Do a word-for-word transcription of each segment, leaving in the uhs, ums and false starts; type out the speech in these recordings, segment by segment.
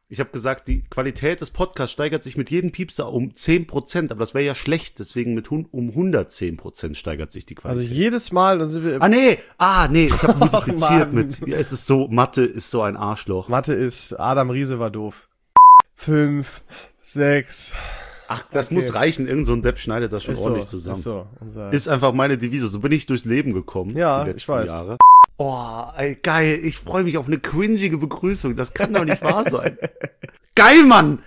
Ich habe gesagt, die Qualität des Podcasts steigert sich mit jedem Piepser um zehn Prozent, aber das wäre ja schlecht, deswegen mit hun- um hundertzehn Prozent steigert sich die Qualität. Also jedes Mal, dann sind wir... Ah, nee, ah, nee, ich habe Ach, multipliziert Mann. mit, ja, es ist so, Mathe ist so ein Arschloch. Mathe ist, Adam Riese war doof. Fünf, sechs... Ach, das Okay. muss reichen, irgend so ein Depp schneidet das schon Ist ordentlich so, zusammen. ist so. Unser Ist einfach meine Devise, so bin ich durchs Leben gekommen. Ja, die ich letzten weiß. Jahre. Oh, ey, geil, ich freue mich auf eine cringige Begrüßung, das kann doch nicht wahr sein. Geil, Mann!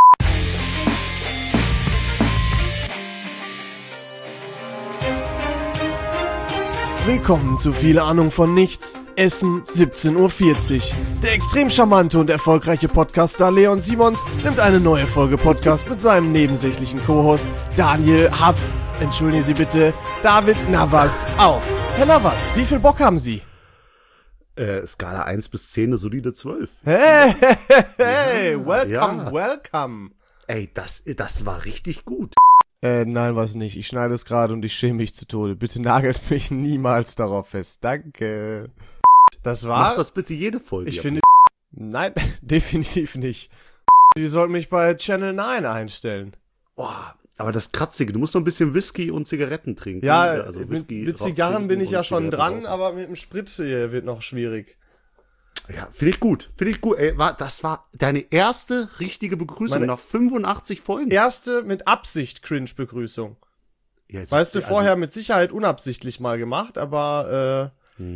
Willkommen zu Viel Ahnung von Nichts. Essen siebzehn Uhr vierzig. Der extrem charmante und erfolgreiche Podcaster Leon Simons nimmt eine neue Folge Podcast mit seinem nebensächlichen Co-Host Daniel Happ, entschuldigen Sie bitte, David Navas auf. Herr Navas, wie viel Bock haben Sie? Äh, Skala eins bis zehn, eine solide zwölf. Hey, hey, hey, Ja, welcome, ja. welcome. Ey, das, das war richtig gut. Äh, nein, was nicht. Ich schneide es gerade und ich schäme mich zu Tode. Bitte nagelt mich niemals darauf fest. Danke. Das war... Mach das bitte jede Folge. Ich ja. finde... Nein, definitiv nicht. Die sollten mich bei Channel neun einstellen. Boah, aber das Kratzige, du musst noch ein bisschen Whisky und Zigaretten trinken. Ja, also mit, Whisky, mit Rauch Zigarren trinken bin ich und ja schon Zigaretten dran, rauchen. aber mit dem Sprit hier wird noch schwierig. Ja, finde ich gut. Finde ich gut. Ey, war, das war deine erste richtige Begrüßung Meine- nach fünfundachtzig Folgen. Erste mit Absicht Cringe-Begrüßung. Ja, jetzt- Weißt du, also, vorher mit Sicherheit unabsichtlich mal gemacht, aber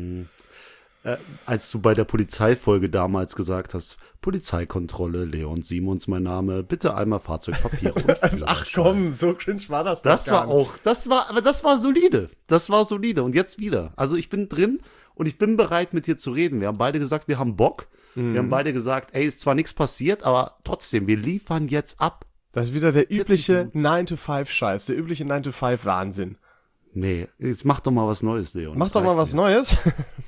Äh, als du bei der Polizeifolge damals gesagt hast, Polizeikontrolle, Leon Simons mein Name, bitte einmal Fahrzeugpapier und äh, ach Führerschein. komm, so cringe war das doch Das gar war nicht. auch, das war, aber das war solide. Das war solide. Und jetzt wieder. Also ich bin drin und ich bin bereit, mit dir zu reden. Wir haben beide gesagt, wir haben Bock. Mhm. Wir haben beide gesagt, ey, ist zwar nichts passiert, aber trotzdem, wir liefern jetzt ab. Das ist wieder der übliche Minuten. nine to five Scheiß, der übliche nine to five Wahnsinn. Nee, jetzt mach doch mal was Neues, Leon. Mach Das doch mal reicht was mir. Neues.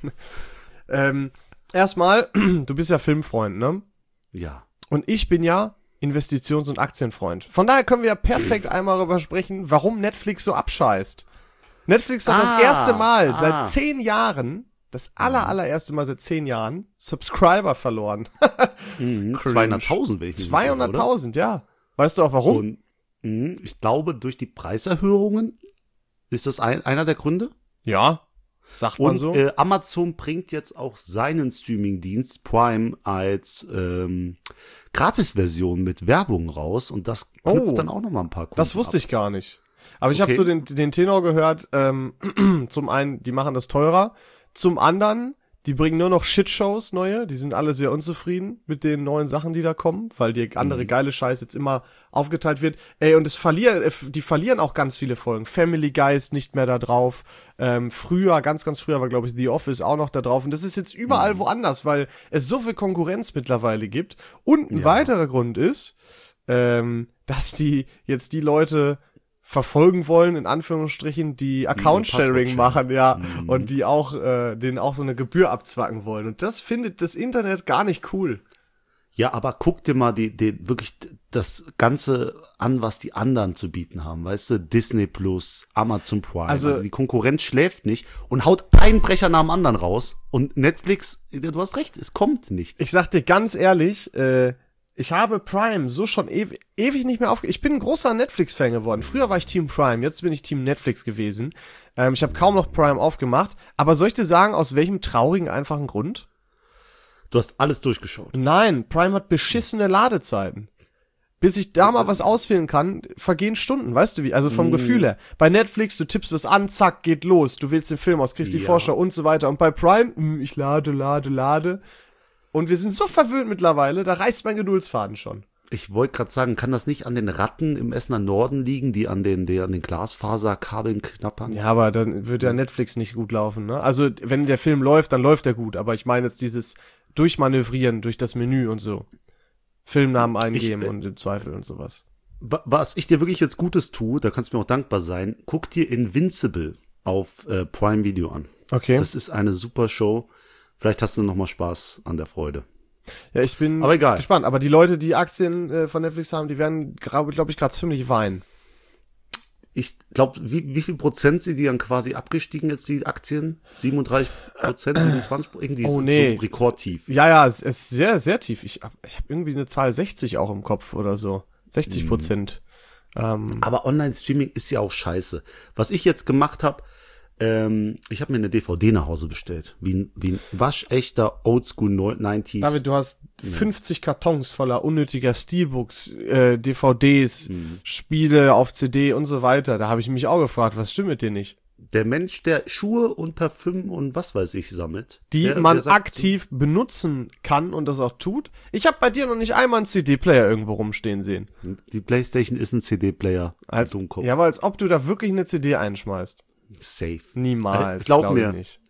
ähm, erstmal, du bist ja Filmfreund, ne? Ja. Und ich bin ja Investitions- und Aktienfreund. Von daher können wir ja perfekt einmal darüber sprechen, warum Netflix so abscheißt. Netflix hat das Ah, erste Mal ah. seit zehn Jahren, das aller, allererste Mal seit zehn Jahren, Subscriber verloren. Mhm. Cringe. zweihunderttausend, wenn ich mich nicht irre, oder? zweihunderttausend, ja. Weißt du auch warum? Und mh, ich glaube, durch die Preiserhöhungen ist das ein, einer der Gründe. Ja, sagt man Und so. äh, Amazon bringt jetzt auch seinen Streamingdienst Prime als ähm, Gratisversion mit Werbung raus und das knüpft Oh, dann auch noch mal ein paar Kunden Das wusste ab. ich gar nicht. Aber ich habe Okay. so den, den Tenor gehört, ähm, zum einen, die machen das teurer, zum anderen, die bringen nur noch Shitshows neue, die sind alle sehr unzufrieden mit den neuen Sachen, die da kommen, weil die andere geile Scheiß jetzt immer aufgeteilt wird. Ey, und es verlieren, äh, die verlieren auch ganz viele Folgen. Family Guy ist nicht mehr da drauf. Ähm, früher, ganz, ganz früher war, glaube ich, The Office auch noch da drauf. Und das ist jetzt überall woanders, weil es so viel Konkurrenz mittlerweile gibt. Und ein Ja. weiterer Grund ist, ähm, dass die jetzt die Leute verfolgen wollen, in Anführungsstrichen, die Account-Sharing Passwort-Sharing. machen, ja, Mhm. und die auch, äh, denen auch so eine Gebühr abzwacken wollen. Und das findet das Internet gar nicht cool. Ja, aber guck dir mal die, die wirklich das Ganze an, was die anderen zu bieten haben, weißt du? Disney Plus, Amazon Prime. Also- Also, die Konkurrenz schläft nicht und haut einen Brecher nach dem anderen raus. Und Netflix, du hast recht, es kommt nichts. Ich sag dir ganz ehrlich, äh, ich habe Prime so schon ewig, ewig nicht mehr aufge... Ich bin ein großer Netflix-Fan geworden. Früher war ich Team Prime, jetzt bin ich Team Netflix gewesen. Ähm, ich habe kaum noch Prime aufgemacht. Aber soll ich dir sagen, aus welchem traurigen, einfachen Grund? Du hast alles durchgeschaut. Nein, Prime hat beschissene Ladezeiten. Bis ich da mal was auswählen kann, vergehen Stunden, weißt du wie? Also vom Mm. Gefühl her. Bei Netflix, du tippst was an, zack, geht los. Du wählst den Film aus, kriegst die Ja. Vorschau und so weiter. Und bei Prime, mh, ich lade, lade, lade. Und wir sind so verwöhnt mittlerweile, da reißt mein Geduldsfaden schon. Ich wollte gerade sagen, kann das nicht an den Ratten im Essener Norden liegen, die an den, die an den Glasfaserkabeln knappern? Ja, aber dann wird ja Netflix nicht gut laufen, ne? Also, wenn der Film läuft, dann läuft er gut. Aber ich meine jetzt dieses Durchmanövrieren durch das Menü und so. Filmnamen eingeben Ich, äh, und im Zweifel und sowas. Wa- Was ich dir wirklich jetzt Gutes tue, da kannst du mir auch dankbar sein, guck dir Invincible auf äh, Prime Video an. Okay. Das ist eine super Show. Vielleicht hast du noch mal Spaß an der Freude. Ja, ich bin Aber egal. gespannt. Aber die Leute, die Aktien äh, von Netflix haben, die werden, glaube glaub ich, gerade ziemlich weinen. Ich glaube, wie, wie viel Prozent sind die dann quasi abgestiegen jetzt, die Aktien? siebenunddreißig Prozent, siebenundzwanzig Prozent? Irgendwie Oh, so, nee. so rekordtief. Ja, ja, es ist sehr, sehr tief. Ich, hab- ich habe irgendwie eine Zahl sechzig auch im Kopf oder so. sechzig Prozent. Ähm, Aber Online-Streaming ist ja auch scheiße. Was ich jetzt gemacht habe, ähm, ich habe mir eine D V D nach Hause bestellt. Wie ein, wie ein waschechter Oldschool neunziger. David, du hast fünfzig Kartons voller unnötiger Steelbooks, äh, D V Ds, Mhm. Spiele auf C D und so weiter. Da habe ich mich auch gefragt, was stimmt mit dir nicht? Der Mensch, der Schuhe und Parfüm und was weiß ich sammelt. Die der, man der sagt, aktiv benutzen kann und das auch tut. Ich habe bei dir noch nicht einmal einen C D-Player irgendwo rumstehen sehen. Die PlayStation ist ein C D-Player. Als, Dummkopf. ja, aber als ob du da wirklich eine C D einschmeißt. Safe. Niemals, Äh, glaub glaub ich mir. nicht.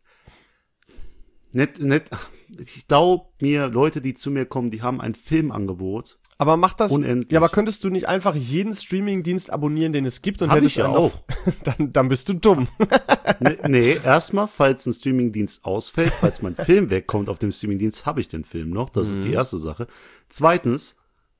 Nicht, nicht, ich glaube mir, Leute, die zu mir kommen, die haben ein Filmangebot. Aber mach das, Unendlich. ja, aber könntest du nicht einfach jeden Streaming-Dienst abonnieren, den es gibt und Hab hättest ich ja einen auch. auf- dann, dann bist du dumm. Nee, nee, erstmal, falls ein Streamingdienst ausfällt, falls mein Film wegkommt auf dem Streamingdienst, habe ich den Film noch. Das ist die erste Sache. Zweitens,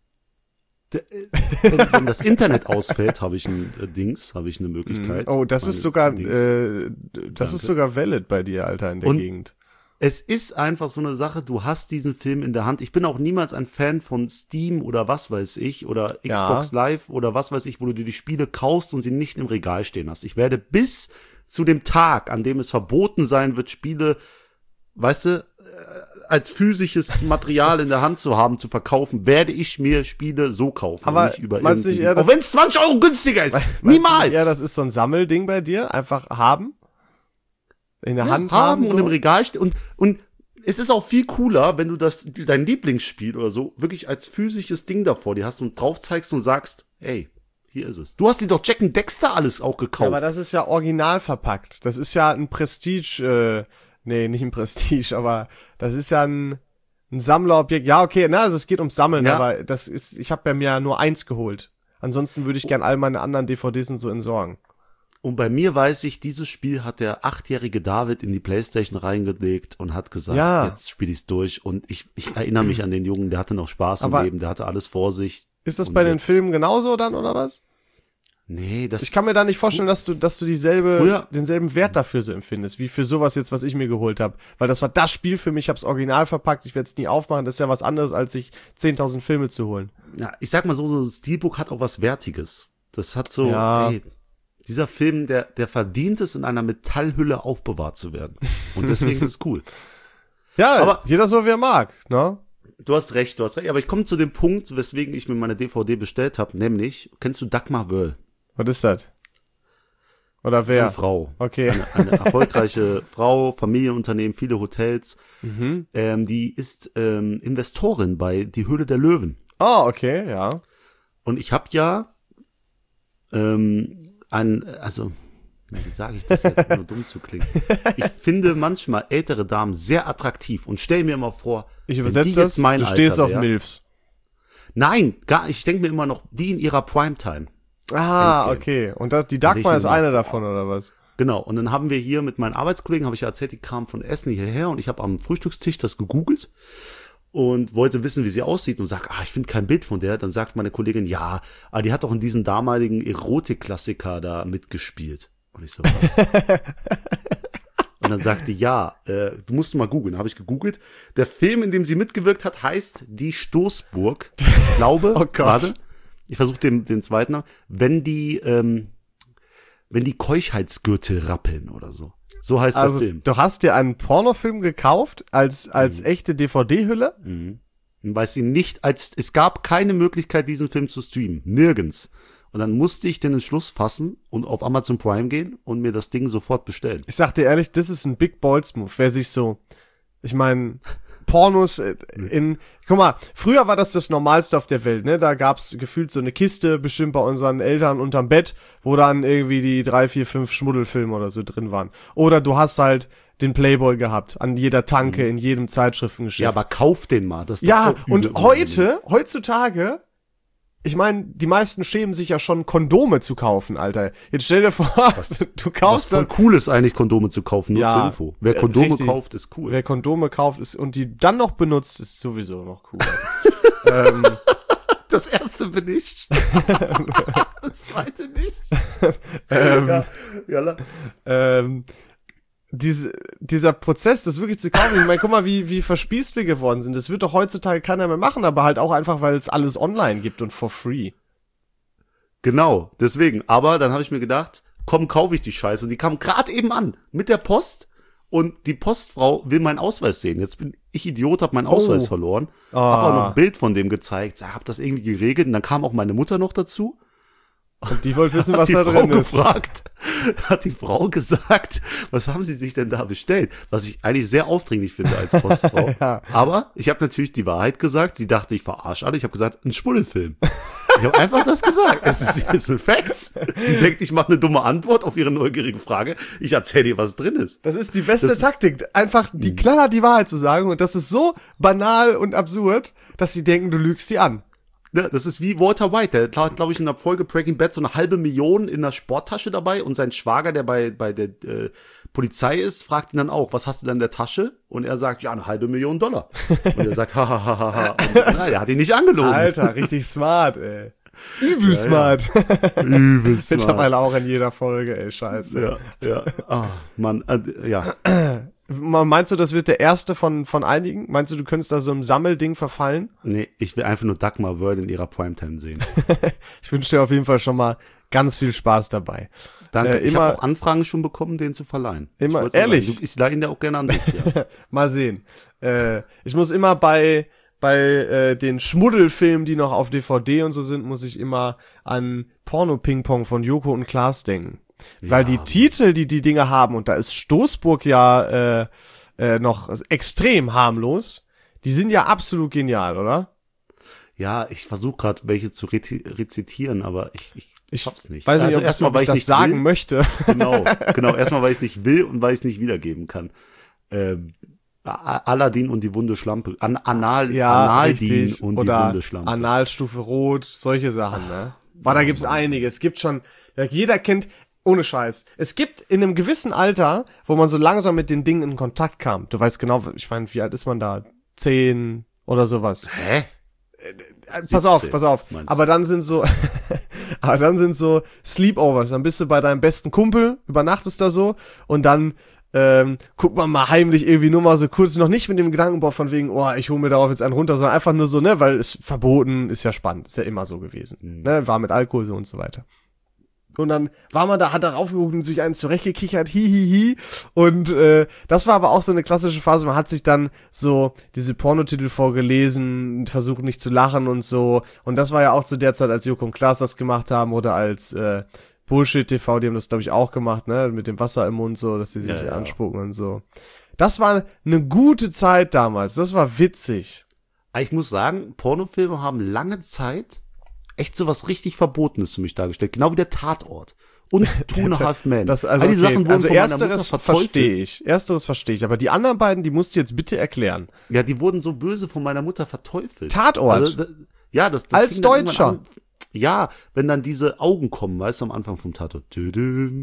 d- äh, wenn, wenn das Internet ausfällt, habe ich ein äh, Dings, habe ich eine Möglichkeit. Oh, das Meine ist sogar, Dings. äh, das ist Danke. sogar valid bei dir, Alter, in der Und- Gegend. Es ist einfach so eine Sache, du hast diesen Film in der Hand. Ich bin auch niemals ein Fan von Steam oder was weiß ich oder Ja. Xbox Live oder was weiß ich, wo du dir die Spiele kaufst und sie nicht im Regal stehen hast. Ich werde bis zu dem Tag, an dem es verboten sein wird, Spiele, weißt du, äh, als physisches Material in der Hand zu haben, zu verkaufen, werde ich mir Spiele so kaufen. Aber und nicht über meinst du nicht irgendwie- eher, dass- auch wenn es zwanzig Euro günstiger ist. Meinst du Niemals. nicht eher, das ist so ein Sammelding bei dir, einfach haben? In der Ja, Hand haben haben, und so? im Regal stehen. Und, und es ist auch viel cooler, wenn du das, dein Lieblingsspiel oder so, wirklich als physisches Ding davor dir hast und drauf zeigst und sagst, ey, hier ist es. Du hast dir doch Jack and Dexter alles auch Ja, gekauft. aber das ist ja original verpackt. Das ist ja ein Prestige, äh, nee, nicht ein Prestige, aber das ist ja ein, ein Sammlerobjekt. Ja, okay, na, also es geht ums Sammeln, Ja. aber das ist, ich habe bei mir ja nur eins geholt. Ansonsten würde ich gern all meine anderen D V Ds und so entsorgen. Und bei mir weiß ich, dieses Spiel hat der achtjährige David in die Playstation reingelegt und hat gesagt, Ja. jetzt spiele ich's durch. Und ich, ich erinnere mich an den Jungen, der hatte noch Spaß Aber- im Leben, der hatte alles vor sich. Ist das Und bei den jetzt- Filmen genauso dann, oder was? Nee, das Ich kann mir da nicht vorstellen, dass du, dass du dieselbe, Früher- denselben Wert dafür so empfindest, wie für sowas jetzt, was ich mir geholt habe. Weil das war das Spiel für mich, ich hab's original verpackt, ich werde es nie aufmachen, das ist ja was anderes, als sich zehntausend Filme zu holen. ja, ich sag mal so, so ein Steelbook hat auch was Wertiges. Das hat so, Ja. ey, dieser Film, der, der verdient es, in einer Metallhülle aufbewahrt zu werden. Und deswegen ist es cool. Ja, Aber- jeder so wie er mag, ne? Du hast recht, du hast recht. Aber ich komme zu dem Punkt, weswegen ich mir meine D V D bestellt habe, nämlich, kennst du Dagmar Wöll? Was ist das? Oder Das ist eine wer? Frau. Okay. Eine, eine erfolgreiche Frau, Familienunternehmen, viele Hotels. Mhm. Ähm, die ist ähm, Investorin bei Die Höhle der Löwen. Oh, okay, ja. Und ich habe ja ähm, ein, also, na, wie sage ich das jetzt, nur dumm zu klingen. Ich finde manchmal ältere Damen sehr attraktiv und stell mir immer vor, Ich wenn übersetze die das, jetzt mein du stehst Alter auf wär- Milfs. Nein, gar nicht. Ich denke mir immer noch, die in ihrer Primetime. Ah, Endgame. okay. Und das, die Dagmar ich ist mir eine davon, oder was? Genau, und dann haben wir hier mit meinen Arbeitskollegen, habe ich ja erzählt, die kamen von Essen hierher und ich habe am Frühstückstisch das gegoogelt und wollte wissen, wie sie aussieht und sag, ah, ich finde kein Bild von der. Dann sagt meine Kollegin, ja, aber die hat doch in diesen damaligen Erotik-Klassiker da mitgespielt. Und ich so, was? Und dann sagte die, ja, äh, du musst mal googeln. Habe ich gegoogelt. Der Film, in dem sie mitgewirkt hat, heißt Die Stoßburg. Ich glaube, Oh Gott. warte, ich versuche den, den zweiten Namen, wenn die, ähm, wenn die Keuschheitsgürtel rappeln oder so. So heißt Also, der Film. du hast dir einen Pornofilm gekauft als, Mhm. als echte D V D-Hülle? Weil sie nicht als, es gab keine Möglichkeit, diesen Film zu streamen. Nirgends. Und dann musste ich den Entschluss fassen und auf Amazon Prime gehen und mir das Ding sofort bestellen. Ich sag dir ehrlich, das ist ein Big Balls Move. Wer sich so, ich meine, Pornos in, guck mal, früher war das das Normalste auf der Welt, ne? Da gab's gefühlt so eine Kiste, bestimmt bei unseren Eltern unterm Bett, wo dann irgendwie die drei, vier, fünf Schmuddelfilme oder so drin waren. Oder du hast halt den Playboy gehabt, an jeder Tanke, in jedem Zeitschriftengeschäft. Ja, aber kauf den mal. Das ist Ja, doch auch und übel. heute, heutzutage, ich meine, die meisten schämen sich ja schon, Kondome zu kaufen, Alter. Jetzt stell dir vor, du Was kaufst voll dann, cool ist eigentlich, Kondome zu kaufen, nur Ja, zur Info. Wer äh, Kondome richtig. kauft, ist cool. wer Kondome kauft ist, und die dann noch benutzt, ist sowieso noch cool. ähm, Das erste bin ich. Das zweite nicht. ähm, Ja, ja, ähm, diese, dieser Prozess, das wirklich zu kaufen, ich meine, guck mal, wie, wie verspießt wir geworden sind. Das wird doch heutzutage keiner mehr machen, aber halt auch einfach, weil es alles online gibt und for free. genau, deswegen. Aber dann habe ich mir gedacht, komm, kaufe ich die Scheiße. Und die kam gerade eben an mit der Post. Und die Postfrau will meinen Ausweis sehen. Jetzt bin ich Idiot, hab meinen Ausweis Oh. verloren. Ah. Hab auch noch ein Bild von dem gezeigt. Sag, hab das irgendwie geregelt. Und dann kam auch meine Mutter noch dazu. Und die wollte wissen, Hat was die da Frau drin ist. gefragt, hat die Frau gesagt, was haben sie sich denn da bestellt? Was ich eigentlich sehr aufdringlich finde als Postfrau. Ja. Aber ich habe natürlich die Wahrheit gesagt. Sie dachte, ich verarsche alle. Ich habe gesagt, ein Schmuddelfilm. Ich habe einfach das gesagt. Es ist, es sind Facts. Sie denkt, ich mache eine dumme Antwort auf ihre neugierige Frage. Ich erzähle dir, was drin ist. Das ist die beste Das- Taktik, einfach die knallhart die Wahrheit zu sagen. Und das ist so banal und absurd, dass sie denken, du lügst sie an. Ne, das ist wie Walter White, der hat, glaube ich, in der Folge Breaking Bad so eine halbe Million in der Sporttasche dabei und sein Schwager, der bei, bei der äh, Polizei ist, fragt ihn dann auch, was hast du denn in der Tasche? Und er sagt, ja, eine halbe Million Dollar. Und er sagt, hahaha. Nein, er hat ihn nicht angelogen. Alter, richtig smart, ey. Übel Ja, smart. Übelst Mittlerweile auch in jeder Folge, ey, scheiße. Ja, ja. Ah, Mann, äh, ja. Meinst du, das wird der erste von, von einigen? Meinst du, du könntest da so einem Sammelding verfallen? Nee, ich will einfach nur Dagmar World in ihrer Primetime sehen. Ich wünsche dir auf jeden Fall schon mal ganz viel Spaß dabei. Danke. Äh, ich immer- habe auch Anfragen schon bekommen, den zu verleihen. Immer- Ich wollt's nur ehrlich? sagen. Du- Ich leih ihn ja auch gerne an dich, ja. Mal sehen. Äh, ich muss immer bei bei äh, den Schmuddelfilmen, die noch auf D V D und so sind, muss ich immer an Porno-Ping-Pong von Joko und Klaas denken. Weil die Titel, die die Dinge haben, und da ist Stoßburg ja äh, äh, noch extrem harmlos, die sind ja absolut genial, oder? Ja, ich versuche gerade welche zu reti- rezitieren, aber ich, ich, Ich schaff's nicht. weiß nicht, also ob, erstmal, ob weil ich ich das nicht sagen will. möchte. Genau, genau. Erstmal, weil ich es nicht will und weil ich es nicht wiedergeben kann. Ähm, A- Aladdin und die Wunde Schlampe. An Anal, Analdin richtig. und Oder die Wunde Schlampe. Analstufe Rot, solche Sachen, ne? Boah, da gibt's einige. Es gibt schon, ja, jeder kennt, ohne Scheiß. Es gibt in einem gewissen Alter, wo man so langsam mit den Dingen in Kontakt kam. Du weißt genau, ich meine, wie alt ist man da? Zehn oder sowas. Hä? Äh, Pass auf, siebzehn, pass auf. meinst du? Aber dann sind so, aber dann sind so Sleepovers. Dann bist du bei deinem besten Kumpel, übernachtest da so und dann ähm, guckt man mal heimlich irgendwie nur mal so kurz, noch nicht mit dem Gedankenbau von wegen, oh, ich hole mir darauf jetzt einen runter, sondern einfach nur so, ne, weil es verboten ist ja spannend, ist ja immer so gewesen, Mhm. ne, war mit Alkohol so und so weiter. Und dann war man da, hat da raufgeguckt und sich einen zurechtgekichert, hi, hi, hi. Und äh, das war aber auch so eine klassische Phase, man hat sich dann so diese Pornotitel vorgelesen, versucht nicht zu lachen und so. Und das war ja auch zu der Zeit, als Joko und Klaas das gemacht haben oder als äh, Bullshit-T V, die haben das, glaube ich, auch gemacht, ne, mit dem Wasser im Mund so, dass die sich Ja, ja. anspucken und so. Das war eine gute Zeit damals, das war witzig. Ich muss sagen, Pornofilme haben lange Zeit echt so was richtig Verbotenes für mich dargestellt. Genau wie der Tatort. Und Two and a Half Men. Das, also, All die okay, Sachen wurden also von meiner Mutter ersteres verteufelt. verstehe ich. Ersteres verstehe ich. Aber die anderen beiden, die musst du jetzt bitte erklären. Ja, die wurden so böse von meiner Mutter verteufelt. Tatort. Also, da, ja, das, das Als fing dann irgendwann Deutscher. an. Ja, wenn dann diese Augen kommen, weißt du, am Anfang vom Tatort. Düdüm,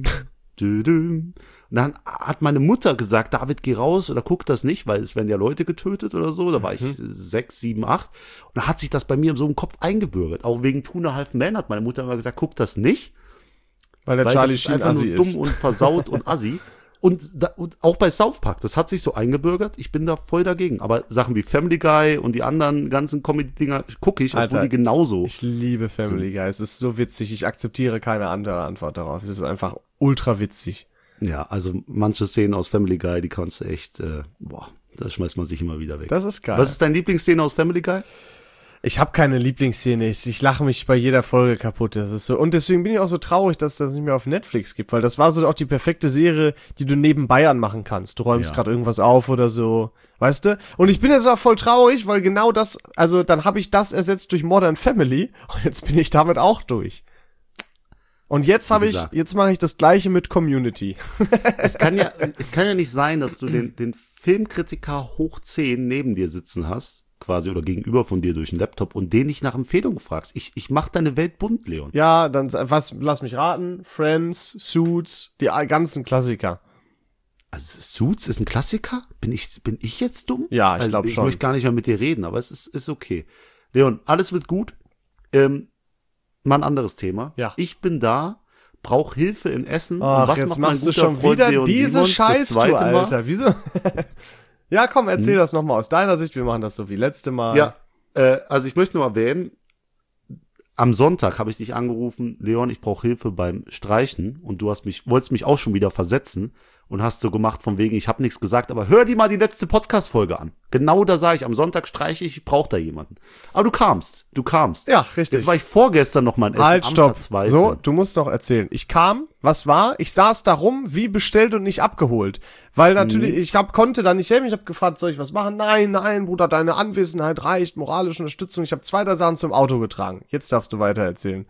düdüm. Und dann hat meine Mutter gesagt, David, geh raus oder guck das nicht, weil es werden ja Leute getötet oder so. Da war ich sechs, sieben, acht. Und dann hat sich das bei mir so im Kopf eingebürgert. Auch wegen Two and a Half Men hat meine Mutter immer gesagt, guck das nicht. Weil der Weil Charlie das ist Sheen einfach Assi nur dumm ist. und versaut und assi. Und, da, und auch bei South Park, das hat sich so eingebürgert, ich bin da voll dagegen. Aber Sachen wie Family Guy und die anderen ganzen Comedy-Dinger gucke ich, Alter, obwohl die genauso. Ich liebe Family Guy. Es ist so witzig. Ich akzeptiere keine andere Antwort darauf. Es ist einfach ultra witzig. Ja, also manche Szenen aus Family Guy, die kannst du echt, äh, boah, da schmeißt man sich immer wieder weg. Das ist geil. Was ist deine Lieblingsszene aus Family Guy? Ich habe keine Lieblingsszene. Ich, ich lache mich bei jeder Folge kaputt. Das ist so. Und deswegen bin ich auch so traurig, dass das nicht mehr auf Netflix gibt, weil das war so auch die perfekte Serie, die du nebenbei anmachen kannst. Du räumst Ja. gerade irgendwas auf oder so, weißt du? Und ich bin jetzt auch voll traurig, weil genau das, also dann habe ich das ersetzt durch Modern Family und jetzt bin ich damit auch durch. Und jetzt habe ich, gesagt. jetzt mache ich das Gleiche mit Community. Es kann ja, es kann ja nicht sein, dass du den, den Filmkritiker hoch zehn neben dir sitzen hast, quasi, oder gegenüber von dir durch den Laptop und den nicht nach Empfehlungen fragst. Ich, ich mach deine Welt bunt, Leon. Ja, dann was, lass mich raten. Friends, Suits, die ganzen Klassiker. Also Suits ist ein Klassiker? Bin ich, bin ich jetzt dumm? Ja, ich Weil glaub Ich schon. möchte gar nicht mehr mit dir reden, aber es ist, ist okay. Leon, alles wird gut. Ähm, mal ein anderes Thema. Ja. Ich bin da brauche Hilfe in Essen. Ach, und was jetzt macht mein machst du guter schon Freund wieder Leon diese Simons das Scheiß, du, zweite Mal? Alter. Wieso? Ja, komm, erzähl hm. das nochmal aus deiner Sicht. Wir machen das so wie letzte Mal. Ja, äh, also ich möchte nur erwähnen, am Sonntag habe ich dich angerufen, Leon, ich brauche Hilfe beim Streichen und du hast mich, wolltest mich auch schon wieder versetzen und hast so gemacht von wegen, ich habe nichts gesagt, aber hör dir mal die letzte Podcast-Folge an. Genau da sage ich, am Sonntag streiche ich, ich brauche da jemanden. Aber du kamst, du kamst. Ja, richtig. Jetzt war ich vorgestern noch mal in Essen. Halt, am stopp. Verzweifeln. So, du musst noch erzählen. Ich kam, was war? Ich saß da rum, wie bestellt und nicht abgeholt. Weil natürlich, mhm. ich hab, konnte da nicht helfen. Ich habe gefragt, soll ich was machen? Nein, nein, Bruder, deine Anwesenheit reicht, moralische Unterstützung. Ich habe zwei der Sachen zum Auto getragen. Jetzt darfst du weiter erzählen.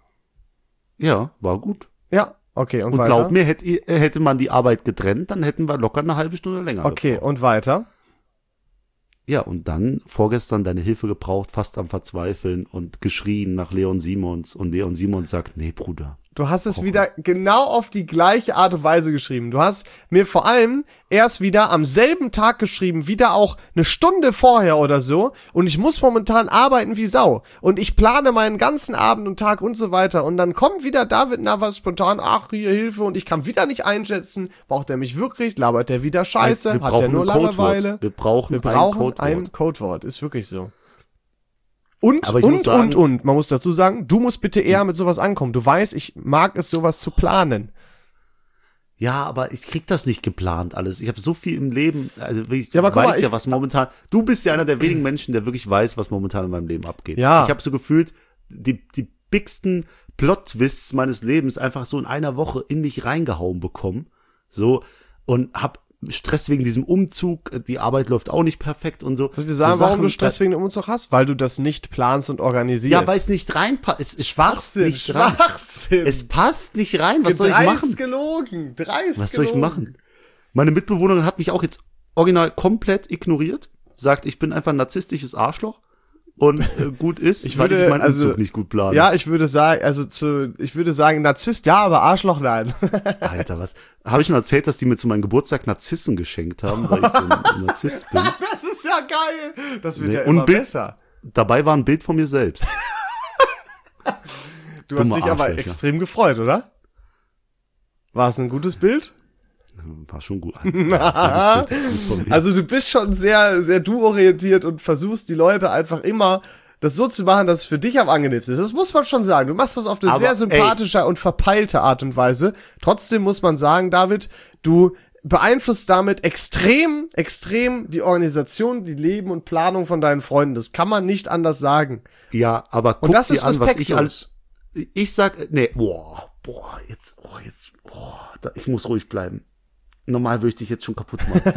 Ja, war gut. Ja, okay, und, und weiter? Und glaub mir, hätte, hätte man die Arbeit getrennt, dann hätten wir locker eine halbe Stunde länger Okay, gebraucht. Und weiter? Ja, und dann vorgestern deine Hilfe gebraucht, fast am Verzweifeln und geschrien nach Leon Simons. Und Leon Simons sagt, nee, Bruder. Du hast es wieder genau auf die gleiche Art und Weise geschrieben. Du hast mir vor allem erst wieder am selben Tag geschrieben, wieder auch eine Stunde vorher oder so. Und ich muss momentan arbeiten wie Sau. Und ich plane meinen ganzen Abend und Tag und so weiter. Und dann kommt wieder David Navas spontan, ach, hier Hilfe. Und ich kann wieder nicht einschätzen. Braucht er mich wirklich? Labert er wieder Scheiße? Wir Hat er nur Langeweile? Wir brauchen, Wir brauchen ein Codewort. ein Codewort. Ist wirklich so. Und, Aber ich und, muss sagen, und, und, man muss dazu sagen, du musst bitte eher mit sowas ankommen. Du weißt, ich mag es, sowas zu planen. Ja, aber ich krieg das nicht geplant alles. Ich habe so viel im Leben, also ich ja, aber weiß mal, ja, ich, was momentan, du bist ja einer der wenigen Menschen, der wirklich weiß, was momentan in meinem Leben abgeht. Ja. Ich habe so gefühlt, die, die bigsten Plot-Twists meines Lebens einfach so in einer Woche in mich reingehauen bekommen. So, und hab Stress wegen diesem Umzug, die Arbeit läuft auch nicht perfekt und so. Soll ich dir sagen, so warum Sachen, du Stress wegen dem Umzug hast? Weil du das nicht planst und organisierst. Ja, weil es nicht reinpasst. Es, es Schwachsinn, nicht Schwachsinn. Rein. Es passt nicht rein. Was soll ich machen? gelogen, dreist Was soll ich machen? Meine Mitbewohnerin hat mich auch jetzt original komplett ignoriert. Sagt, ich bin einfach ein narzisstisches Arschloch. Und äh, gut ist, ich weil würde, ich meinen also, Umzug nicht gut plane. Ja, ich würde sagen, also zu, ich würde sagen, Narzisst, ja, aber Arschloch, nein. Alter, was? Habe ich schon erzählt, dass die mir zu meinem Geburtstag Narzissen geschenkt haben, weil ich so ein, ein Narzisst bin? Das ist ja geil. Das wird nee, ja immer Bild, besser. Dabei war ein Bild von mir selbst. Du hast dich aber extrem gefreut, oder? War es ein gutes Bild? War schon gut. Also du bist schon sehr, sehr du-orientiert und versuchst die Leute einfach immer das so zu machen, dass es für dich am angenehmsten ist. Das muss man schon sagen. Du machst das auf eine aber, sehr sympathische ey. und verpeilte Art und Weise. Trotzdem muss man sagen, David, du beeinflusst damit extrem, extrem die Organisation, die Leben und Planung von deinen Freunden. Das kann man nicht anders sagen. Ja, aber guck und das dir ist an, was ich als, respektlos. ich sag, nee, boah, boah, jetzt, oh, jetzt, boah, da, ich muss ruhig bleiben. Normal würde ich dich jetzt schon kaputt machen.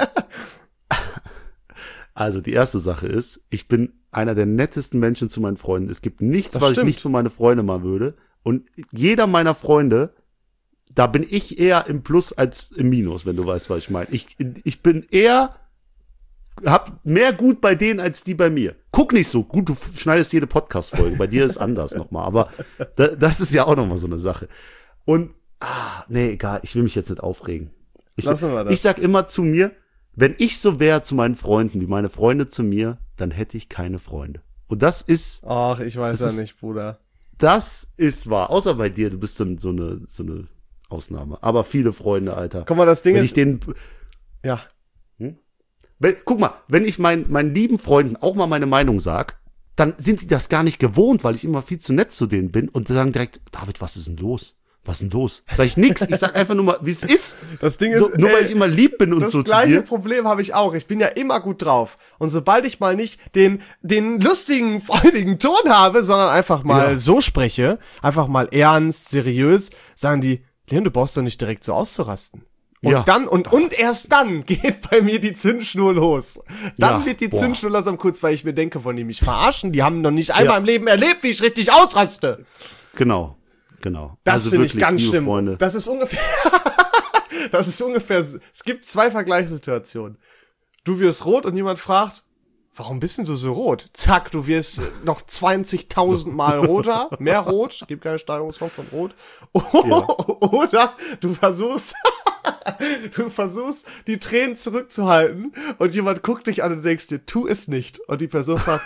Also die erste Sache ist, ich bin einer der nettesten Menschen zu meinen Freunden. Es gibt nichts, das was stimmt. ich nicht für meine Freunde machen würde. Und jeder meiner Freunde, da bin ich eher im Plus als im Minus, wenn du weißt, was ich meine. Ich, ich bin eher, hab mehr gut bei denen als die bei mir. Guck nicht so gut, du schneidest jede Podcast-Folge. Bei dir ist anders nochmal. Aber da, das ist ja auch nochmal so eine Sache. Und, ah, nee, egal, ich will mich jetzt nicht aufregen. Ich, Lassen wir das. ich sag immer zu mir, wenn ich so wäre zu meinen Freunden, wie meine Freunde zu mir, dann hätte ich keine Freunde. Und das ist... Ach, ich weiß ja ist, nicht, Bruder. Das ist wahr. Außer bei dir, du bist so, so eine so eine Ausnahme. Aber viele Freunde, Alter. Guck mal, das Ding wenn ist... Ich den, ja. Hm? Wenn, guck mal, wenn ich mein, meinen lieben Freunden auch mal meine Meinung sag, dann sind die das gar nicht gewohnt, weil ich immer viel zu nett zu denen bin und sagen direkt, David, was ist denn los? Was ist denn los? Sag ich nix. Ich sag einfach nur mal, wie es ist. Das Ding ist, so, nur ey, weil ich immer lieb bin und das so Das gleiche zu dir. Problem habe ich auch. Ich bin ja immer gut drauf. Und sobald ich mal nicht den, den lustigen, freudigen Ton habe, sondern einfach mal ja. so spreche, einfach mal ernst, seriös, sagen die, Leon, du brauchst doch nicht direkt so auszurasten. Und ja. dann, und, und erst dann geht bei mir die Zündschnur los. Dann ja. wird die Boah. Zündschnur langsam kurz, weil ich mir denke, wollen die mich verarschen? Die haben noch nicht einmal ja. im Leben erlebt, wie ich richtig ausraste. Genau. Genau. Das also finde ich wirklich, ganz liebe schlimm. Freunde. Das ist ungefähr, das ist ungefähr, es gibt zwei Vergleichssituationen. Du wirst rot und jemand fragt, warum bist denn du so rot? Zack, du wirst noch zwanzigtausend Mal roter, mehr rot, gibt keine Steigerungsform von rot. Ja. Oder du versuchst, du versuchst, die Tränen zurückzuhalten und jemand guckt dich an und denkst dir, tu es nicht. Und die Person fragt,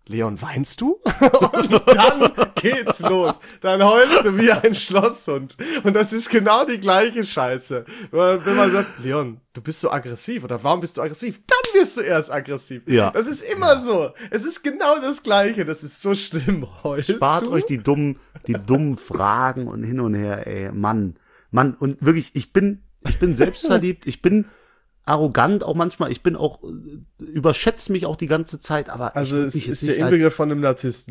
Leon, weinst du? Und dann geht's los. Dann heulst du wie ein Schlosshund. Und das ist genau die gleiche Scheiße. Wenn man sagt, Leon, du bist so aggressiv oder warum bist du aggressiv? Dann wirst du erst aggressiv. Ja. Das ist immer ja. so. Es ist genau das Gleiche. Das ist so schlimm. Heulst Spart du? euch die dummen, die dummen Fragen und hin und her, ey, Mann. Mann, und wirklich, ich bin, ich bin selbstverliebt, ich bin arrogant auch manchmal, ich bin auch, überschätze mich auch die ganze Zeit, aber also es ist der Inbegriff von einem Narzissten.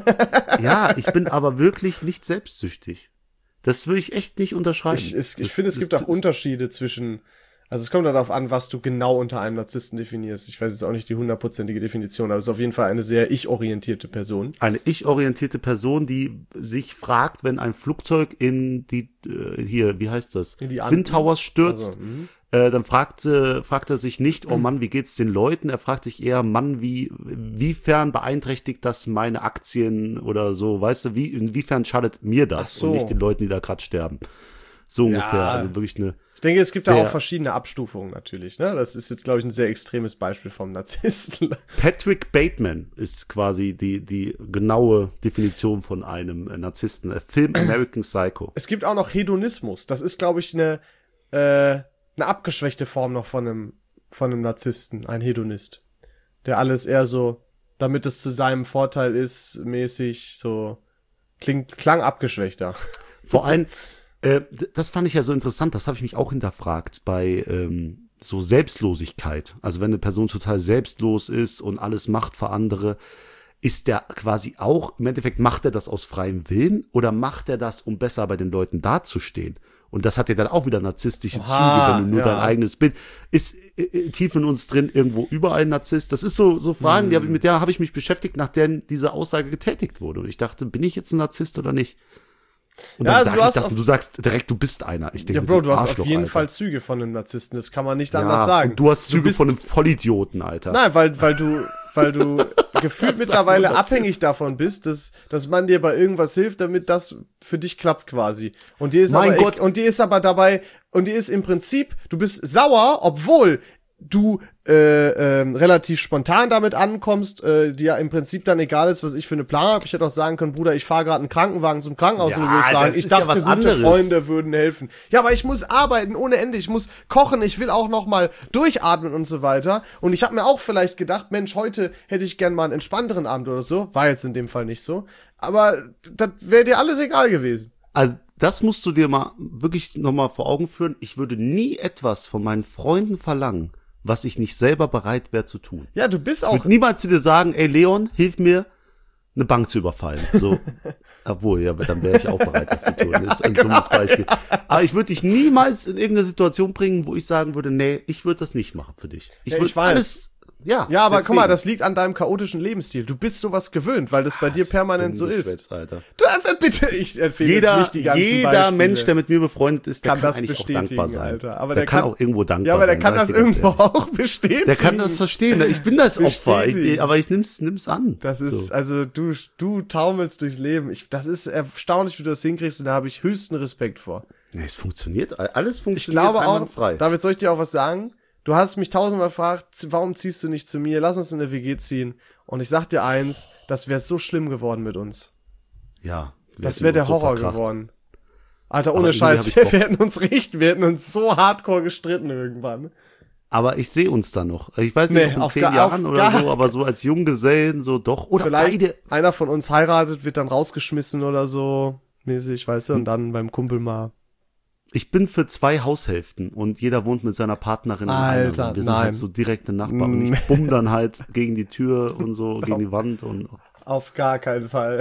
Ja, ich bin aber wirklich nicht selbstsüchtig. Das würde ich echt nicht unterschreiben. Ich, es, ich finde, es gibt auch Unterschiede zwischen, also es kommt darauf an, was du genau unter einem Narzissten definierst. Ich weiß jetzt auch nicht die hundertprozentige Definition, aber es ist auf jeden Fall eine sehr ich-orientierte Person. Eine ich-orientierte Person, die sich fragt, wenn ein Flugzeug in die, äh, hier, wie heißt das? In die Twin Towers stürzt. Also, Äh, dann fragt, äh, fragt er sich nicht, oh Mann, wie geht's den Leuten? Er fragt sich eher, Mann, wie, wiefern beeinträchtigt das meine Aktien oder so, weißt du, wie, inwiefern schadet mir das Ach so. und nicht den Leuten, die da gerade sterben? So ungefähr, Ja. also wirklich eine. Ich denke, es gibt da sehr- auch verschiedene Abstufungen natürlich, ne? Das ist jetzt, glaube ich, ein sehr extremes Beispiel vom Narzissten. Patrick Bateman ist quasi die, die genaue Definition von einem äh, Narzissten. Der Film American Psycho. Es gibt auch noch Hedonismus. Das ist, glaube ich, eine, äh, eine abgeschwächte Form noch von einem, von einem Narzissten, ein Hedonist. Der alles eher so, damit es zu seinem Vorteil ist, mäßig so, klingt, klang abgeschwächter. Vor allem, äh, d- das fand ich ja so interessant, das habe ich mich auch hinterfragt bei ähm, so Selbstlosigkeit. Also wenn eine Person total selbstlos ist und alles macht für andere, ist der quasi auch, im Endeffekt macht er das aus freiem Willen oder macht er das, um besser bei den Leuten dazustehen? Und das hat ja dann auch wieder narzisstische Oha, Züge, wenn du nur ja. dein eigenes Bild. Ist äh, äh, tief in uns drin irgendwo überall ein Narzisst? Das ist so so Fragen, Hm. die hab ich, mit der habe ich mich beschäftigt, nachdem diese Aussage getätigt wurde. Und ich dachte, bin ich jetzt ein Narzisst oder nicht? Und Ja, dann also sag du ich hast das auf- und du sagst direkt, du bist einer. Ich denke, Ja, Bro, du hast auf Arschloch, jeden Alter. Fall Züge von einem Narzissten. Das kann man nicht Ja, anders sagen. und du hast Züge bist, von einem Vollidioten, Alter. Nein, weil, weil du, weil du gefühlt Das mittlerweile sagt nur Narzisst. abhängig davon bist, dass, dass man dir bei irgendwas hilft, damit das für dich klappt quasi. Und dir ist Mein aber, Gott. und dir ist aber dabei, und dir ist im Prinzip, du bist sauer, obwohl du äh, ähm, relativ spontan damit ankommst, äh, dir im Prinzip dann egal ist, was ich für eine Plan habe. Ich hätte auch sagen können, Bruder, ich fahre gerade einen Krankenwagen zum Krankenhaus Ja, und du würdest sagen, das ich ist ja dachte, was gute anderes. Freunde würden helfen. Ja, aber ich muss arbeiten ohne Ende, ich muss kochen, ich will auch noch mal durchatmen und so weiter. Und ich habe mir auch vielleicht gedacht, Mensch, heute hätte ich gern mal einen entspannteren Abend oder so. War jetzt in dem Fall nicht so. Aber das wäre dir alles egal gewesen. Also, das musst du dir mal wirklich nochmal vor Augen führen. Ich würde nie etwas von meinen Freunden verlangen, was ich nicht selber bereit wäre zu tun. Ja, du bist Ich auch... würde niemals zu dir sagen, ey Leon, hilf mir, eine Bank zu überfallen. So, obwohl, ja, dann wäre ich auch bereit, das zu tun. Das ist ein dummes Beispiel. Aber ich würde dich niemals in irgendeine Situation bringen, wo ich sagen würde, nee, ich würde das nicht machen für dich. Ich Ja, würde ich weiß. alles, ja. Ja, aber guck mal, deswegen. das liegt an deinem chaotischen Lebensstil. Du bist sowas gewöhnt, weil das bei dir permanent so Dumm ist. Geschwätz, Alter. Du, äh, bitte, ich empfehle jetzt Jeder, nicht die ganzen jeder Beispiele. Mensch, der mit mir befreundet ist, der kann kann, das eigentlich auch bestätigen, dankbar sein. Alter. Aber der, der kann, kann- auch irgendwo dankbar sein. Ja, aber der kann sag das ich dir ganz irgendwo ehrlich. auch bestätigen. Der kann das verstehen. Ich bin das Opfer. Ich, Bestätigen. aber ich nimm's, nimm's an. Das ist, So. also du, du taumelst durchs Leben. Ich, das ist erstaunlich, wie du das hinkriegst und da habe ich höchsten Respekt vor. Ja, es funktioniert. Alles Ich funktioniert glaube auch, einwandfrei. David, soll ich dir auch was sagen? Du hast mich tausendmal gefragt, z- warum ziehst du nicht zu mir? Lass uns in eine W G ziehen. Und ich sag dir eins, das wäre so schlimm geworden mit uns. Ja. wir Das hätten wäre der uns so Horror verkracht. geworden. Alter, Aber ohne irgendwie Scheiß, hab ich wir, Bock. wir hätten uns richten, wir hätten uns so hardcore gestritten irgendwann. Aber ich sehe uns da noch. Ich weiß nicht, Nee, ob in auf zehn gar- Jahren auf oder gar- so, aber so als Junggesellen so doch. Oder Vielleicht beide. einer von uns heiratet, wird dann rausgeschmissen oder so, mäßig, weißt du, und dann beim Kumpel mal. Ich bin für zwei Haushälften und jeder wohnt mit seiner Partnerin in Alter, einer. Wir sind nein. halt so direkte Nachbarn und ich bumm dann halt gegen die Tür und so, gegen die Wand und Auf gar keinen Fall.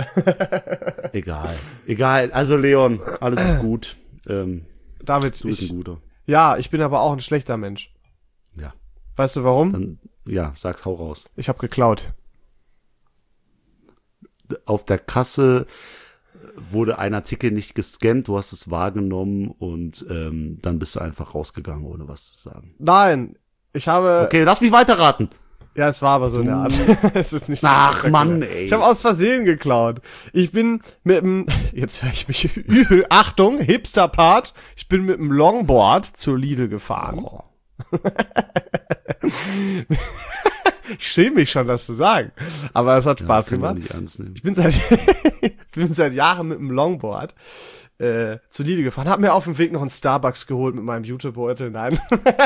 egal. Egal. Also Leon, alles ist gut. Ähm, David, du bist ein ich, guter. ja, ich bin aber auch ein schlechter Mensch. Ja. Weißt du warum? Dann, ja, sag's, hau raus. Ich habe geklaut. Auf der Kasse wurde ein Artikel nicht gescannt, du hast es wahrgenommen und ähm, dann bist du einfach rausgegangen, ohne was zu sagen. Nein, ich habe... Okay, lass mich weiterraten. Ja, es war aber so in der Art. Es ist nicht so Ach, spektakulär. Mann, ey. Ich habe aus Versehen geklaut. Ich bin mit dem, jetzt höre ich mich übel, Achtung, Hipster-Part, ich bin mit dem Longboard zur Lidl gefahren. Ich schäme mich schon, das zu sagen. Aber es hat Spaß Ja, das kann man gemacht. nicht ernst nehmen. Ich bin seit, ich bin seit Jahren mit dem Longboard äh, zu Lidl gefahren. Hab mir auf dem Weg noch einen Starbucks geholt mit meinem Jutebeutel. Nein.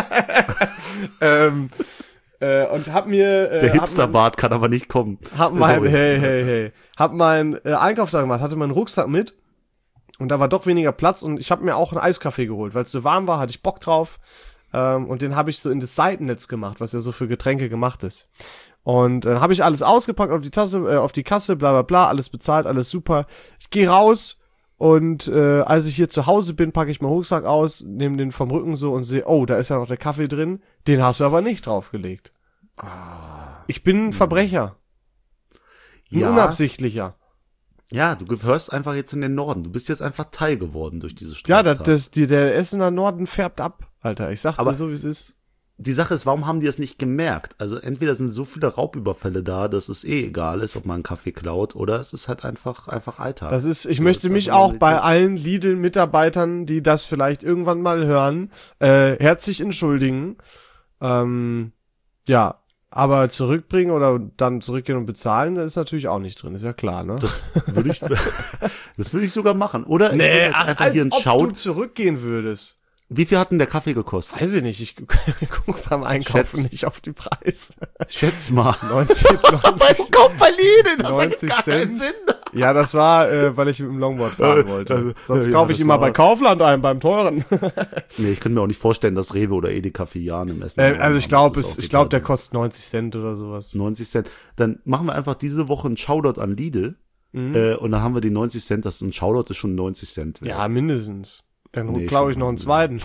ähm, äh, und hab mir... Äh, Der Hipsterbart kann aber nicht kommen. Hab mein, Sorry. hey, hey, hey. Hab meinen äh, Einkauf da gemacht, hatte meinen Rucksack mit. Und da war doch weniger Platz. Und ich hab mir auch einen Eiskaffee geholt. Weil es so warm war, hatte ich Bock drauf. Ähm, und den habe ich so in das Seitennetz gemacht, was ja so für Getränke gemacht ist. Und dann habe ich alles ausgepackt auf die Tasse, äh, auf die Kasse, bla bla bla, alles bezahlt, alles super. Ich gehe raus und äh, als ich hier zu Hause bin, packe ich meinen Rucksack aus, nehme den vom Rücken so und sehe, oh, da ist ja noch der Kaffee drin. Den hast du aber nicht draufgelegt. Ich bin ein Verbrecher. Ein Ja. unabsichtlicher. Ja, du gehörst einfach jetzt in den Norden. Du bist jetzt einfach Teil geworden durch diese Ja, Straftat. das, das, die, der Essener Norden färbt ab, Alter. Ich sag's Aber- dir so, wie es ist. Die Sache ist, warum haben die das nicht gemerkt? Also entweder sind so viele Raubüberfälle da, dass es eh egal ist, ob man einen Kaffee klaut, oder es ist halt einfach einfach Alltag. Das ist, ich So möchte ist mich einfach auch Normalität. bei allen Lidl-Mitarbeitern, die das vielleicht irgendwann mal hören, äh, herzlich entschuldigen. Ähm, ja, aber zurückbringen oder dann zurückgehen und bezahlen, das ist natürlich auch nicht drin, ist ja klar, ne? Das würde ich, das würde ich sogar machen. Oder ich würde nee, jetzt ach, einfach als hier einen ob Schaut. du zurückgehen würdest. Wie viel hat denn der Kaffee gekostet? Weiß ich nicht, ich gucke beim Einkaufen Schätz. nicht auf die Preise. Schätz mal. neunzig, neunzig, Kauf bei Lidl, das neunzig ergibt gar keinen Cent. Sinn. Ja, das war, äh, weil ich mit dem Longboard fahren Äh, wollte. äh, Sonst ja, kaufe ich das immer war- bei Kaufland ein, beim teuren. Nee, ich könnte mir auch nicht vorstellen, dass Rewe oder Edeka für Jahren im Essen äh, also ich glaube, Das ist es, auch ich glaube, der total kostet neunzig Cent oder sowas. neunzig Cent. Dann machen wir einfach diese Woche einen Shoutout an Lidl. Mhm. Äh, und dann haben wir die neunzig Cent. Das ist ein Shoutout ist schon neunzig Cent wert. Ja, mindestens. Dann Nee, glaube ich schon noch einen mehr. zweiten.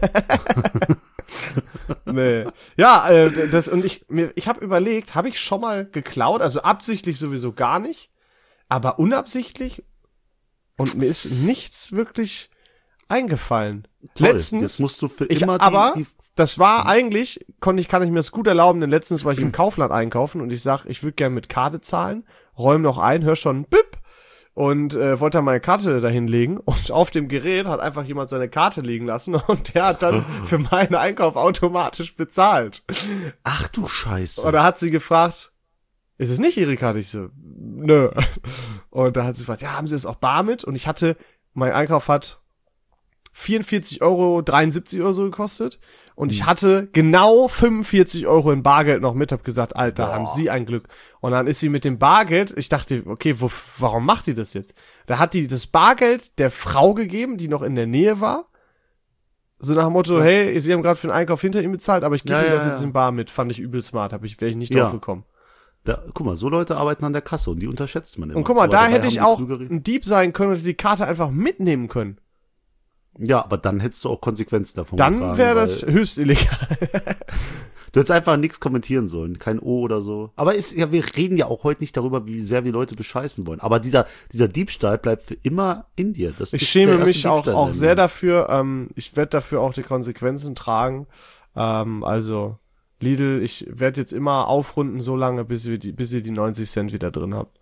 Nee. Ja, äh, das und ich mir ich habe überlegt, habe ich schon mal geklaut, also absichtlich sowieso gar nicht, aber unabsichtlich und mir ist nichts wirklich eingefallen. Toll. Letztens Jetzt musst du für ich, immer die, aber die das war eigentlich, konnte ich, kann ich mir das gut erlauben, denn letztens war ich im Kaufland einkaufen und ich sag, ich würde gerne mit Karte zahlen, räum noch ein, hör schon Bip und äh, wollte dann meine Karte dahin legen und auf dem Gerät hat einfach jemand seine Karte liegen lassen und der hat dann für meinen Einkauf automatisch bezahlt. Ach du Scheiße. Und da hat sie gefragt, ist es nicht Ihre Karte? Ich so, nö. Und da hat sie gefragt, ja, haben Sie das auch bar mit? Und ich hatte, mein Einkauf hat vierundvierzig Euro dreiundsiebzig oder so gekostet. Und ich hatte genau fünfundvierzig Euro in Bargeld noch mit, hab gesagt, Alter, Boah. haben Sie ein Glück. Und dann ist sie mit dem Bargeld, ich dachte, okay, wo, warum macht die das jetzt? Da hat die das Bargeld der Frau gegeben, die noch in der Nähe war. So nach dem Motto, Ja. hey, Sie haben gerade für den Einkauf hinter ihm bezahlt, aber ich gebe Ja, Ihnen ja, das jetzt ja. in Bar mit. Fand ich übel smart, hab ich, wäre ich nicht Ja. drauf gekommen. Da, guck mal, so Leute arbeiten an der Kasse und die unterschätzt man immer. Und guck mal, Aber da dabei hätte haben ich die auch Klügere- ein Dieb sein können und die Karte einfach mitnehmen können. Ja, aber dann hättest du auch Konsequenzen davon Dann getragen, wäre weil das höchst illegal. Du hättest einfach nichts kommentieren sollen, kein O oder so. Aber ist ja, wir reden ja auch heute nicht darüber, wie sehr wir Leute bescheißen wollen. Aber dieser dieser Diebstahl bleibt für immer in dir. Das Ich ist schäme der erste mich auch, Diebstahl in auch deinem sehr Leben. dafür. Ähm, ich werde dafür auch die Konsequenzen tragen. Ähm, also Lidl, ich werde jetzt immer aufrunden so lange, bis ihr die, bis ihr die neunzig Cent wieder drin habt.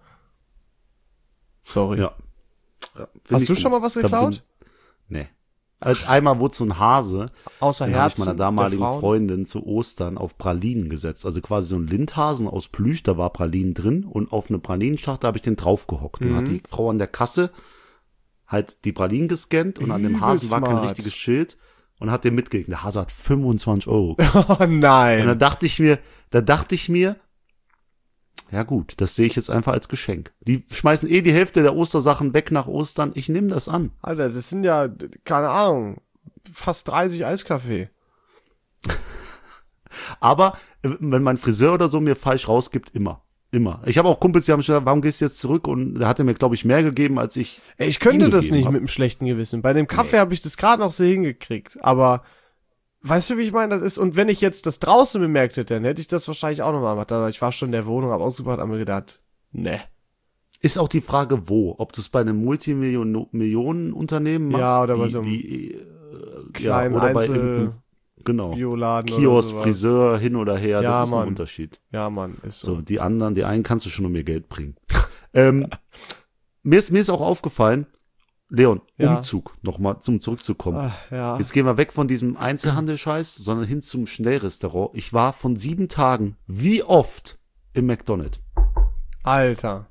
Sorry. Ja. Ja, find Hast ich du gut. schon mal was Da geklaut? bin- Nee. Also einmal wurde so ein Hase, Außer den habe ich Herzen meiner der damaligen Frauen? Freundin zu Ostern auf Pralinen gesetzt. Also quasi so ein Lindhasen aus Plüsch, da war Pralinen drin und auf eine Pralinenschachtel habe ich den draufgehockt. Und Mhm. hat die Frau an der Kasse halt die Pralinen gescannt und an dem Hasen war kein Übel richtiges Schild und hat den mitgegeben. Der Hase hat fünfundzwanzig Euro. Und Oh nein. dann dachte ich mir, da dachte ich mir, ja gut, das sehe ich jetzt einfach als Geschenk. Die schmeißen eh die Hälfte der Ostersachen weg nach Ostern. Ich nehme das an. Alter, das sind ja, keine Ahnung, fast dreißig Eiskaffee. Aber äh, wenn mein Friseur oder so mir falsch rausgibt, immer. Immer. Ich habe auch Kumpels, die haben schon gesagt, warum gehst du jetzt zurück? Und da hat er mir, glaube ich, mehr gegeben, als ich. Ey, ich könnte ihm das gegeben nicht hab. mit einem schlechten Gewissen. Bei dem Kaffee Nee. habe ich das gerade noch so hingekriegt. Aber weißt du, wie ich meine, das ist, und wenn ich jetzt das draußen bemerkt hätte, dann hätte ich das wahrscheinlich auch nochmal gemacht. Aber ich war schon in der Wohnung, habe ausgebracht, habe mir gedacht, ne. Ist auch die Frage, wo. Ob du es bei einem Multimillionen-Unternehmen machst. Ja, oder wie, bei so einem wie, äh, kleinen ja, oder bei Einzel- irgendeinem, genau. Bioladen oder Kiosk, sowas. Friseur, hin oder her, Ja, das ist Mann. ein Unterschied. Ja, Mann, ist so. So, die anderen, die einen kannst du schon um ihr Geld bringen. ähm, mir ist, mir ist auch aufgefallen, Leon, Ja. Umzug, nochmal zum zurückzukommen. Ah, ja. Jetzt gehen wir weg von diesem Einzelhandel-Scheiß, sondern hin zum Schnellrestaurant. Ich war von sieben Tagen, wie oft, im McDonald's? Alter.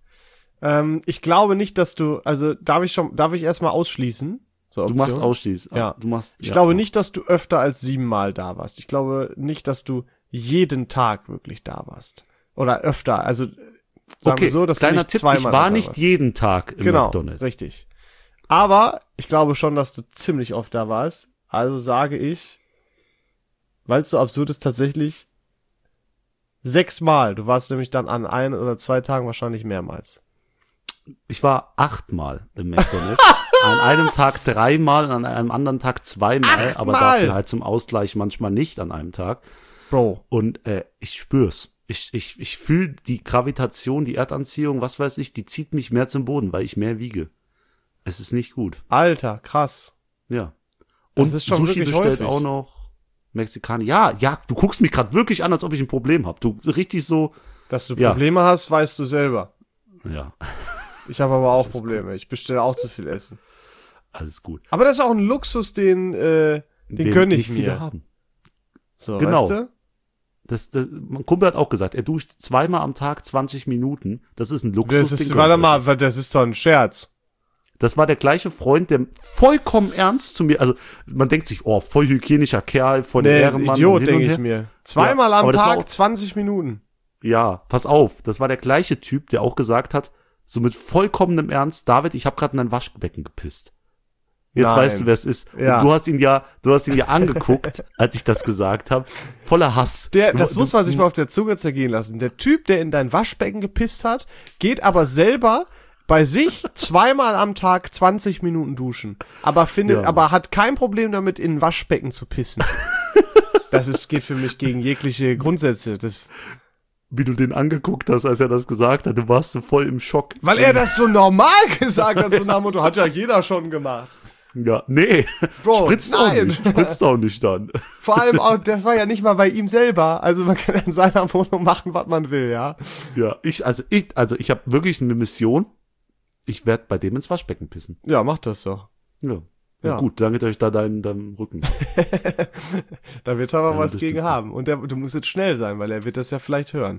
Ähm, ich glaube nicht, dass du, also darf ich schon, darf ich erstmal ausschließen? So, Du machst Ausschließ. Ja. Du machst, Ich ja. glaube nicht, dass du öfter als siebenmal da warst. Ich glaube nicht, dass du jeden Tag wirklich da warst. Oder öfter, also sagen Okay, wir so, dass du kleiner nicht Tipp, zweimal ich war da nicht warst. jeden Tag im Genau, McDonald's. richtig. Aber ich glaube schon, dass du ziemlich oft da warst. Also sage ich, weil es so absurd ist, tatsächlich sechsmal. Du warst nämlich dann an ein oder zwei Tagen wahrscheinlich mehrmals. Ich war achtmal im McDonald's. An einem Tag dreimal, an einem anderen Tag zweimal, aber Achtmal! dafür halt zum Ausgleich manchmal nicht an einem Tag. Bro. Und äh, ich spür's. Ich, ich, ich fühle die Gravitation, die Erdanziehung, was weiß ich, die zieht mich mehr zum Boden, weil ich mehr wiege. Es ist nicht gut. Alter, krass. Ja. Das Und ist schon Sushi wirklich bestellt häufig. auch noch Mexikaner. Ja, ja, du guckst mich gerade wirklich an, als ob ich ein Problem hab. Du richtig so, Dass du Ja. Probleme hast, weißt du selber. ja, Ich habe aber auch Probleme. Ich bestelle auch zu viel Essen. alles gut. Aber das ist auch ein Luxus, den, äh, den gönn ich nicht viele mir. haben. So, Genau. weißt du? Das, das, mein Kumpel hat auch gesagt, er duscht zweimal am Tag zwanzig Minuten. Das ist ein Luxus. Das den ist, gönnt warte er mal, sich. weil das ist doch ein Scherz. Das war der gleiche Freund, der vollkommen ernst zu mir, also man denkt sich, oh, voll hygienischer Kerl, voll der Nee, Ehrenmann. Idiot, und hin und denke ich her. mir. Zweimal Ja, am aber das war Tag, auch- zwanzig Minuten. Ja, pass auf, das war der gleiche Typ, der auch gesagt hat, so mit vollkommenem Ernst, David, ich habe gerade in dein Waschbecken gepisst. Jetzt Nein. weißt du, wer es ist. Ja. Und du hast ihn ja, du hast ihn ja angeguckt, als ich das gesagt habe, voller Hass. Der, Du- das du, muss man sich mal auf der Zunge zergehen lassen. Der Typ, der in dein Waschbecken gepisst hat, geht aber selber bei sich zweimal am Tag zwanzig Minuten duschen. Aber findet, Ja. aber hat kein Problem damit, in ein Waschbecken zu pissen. Das ist, geht für mich gegen jegliche Grundsätze. Das, Wie du den angeguckt hast, als er das gesagt hat, du warst so voll im Schock. weil er das so normal gesagt hat, so nach dem Motto, hat ja jeder schon gemacht. Ja, nee, Bro, spritzt auch nein. nicht, spritzt auch nicht dann. Vor allem auch, das war ja nicht mal bei ihm selber. Also man kann in seiner Wohnung machen, was man will, ja. Ja, ich, also ich, also ich habe wirklich eine Mission. Ich werde bei dem ins Waschbecken pissen. Ja, macht das doch. Ja. Ja. Ja. Gut, danke euch da deinen, deinen Rücken. Da wird er aber Ja, was das gegen stimmt. haben. Und der, du musst jetzt schnell sein, weil er wird das ja vielleicht hören.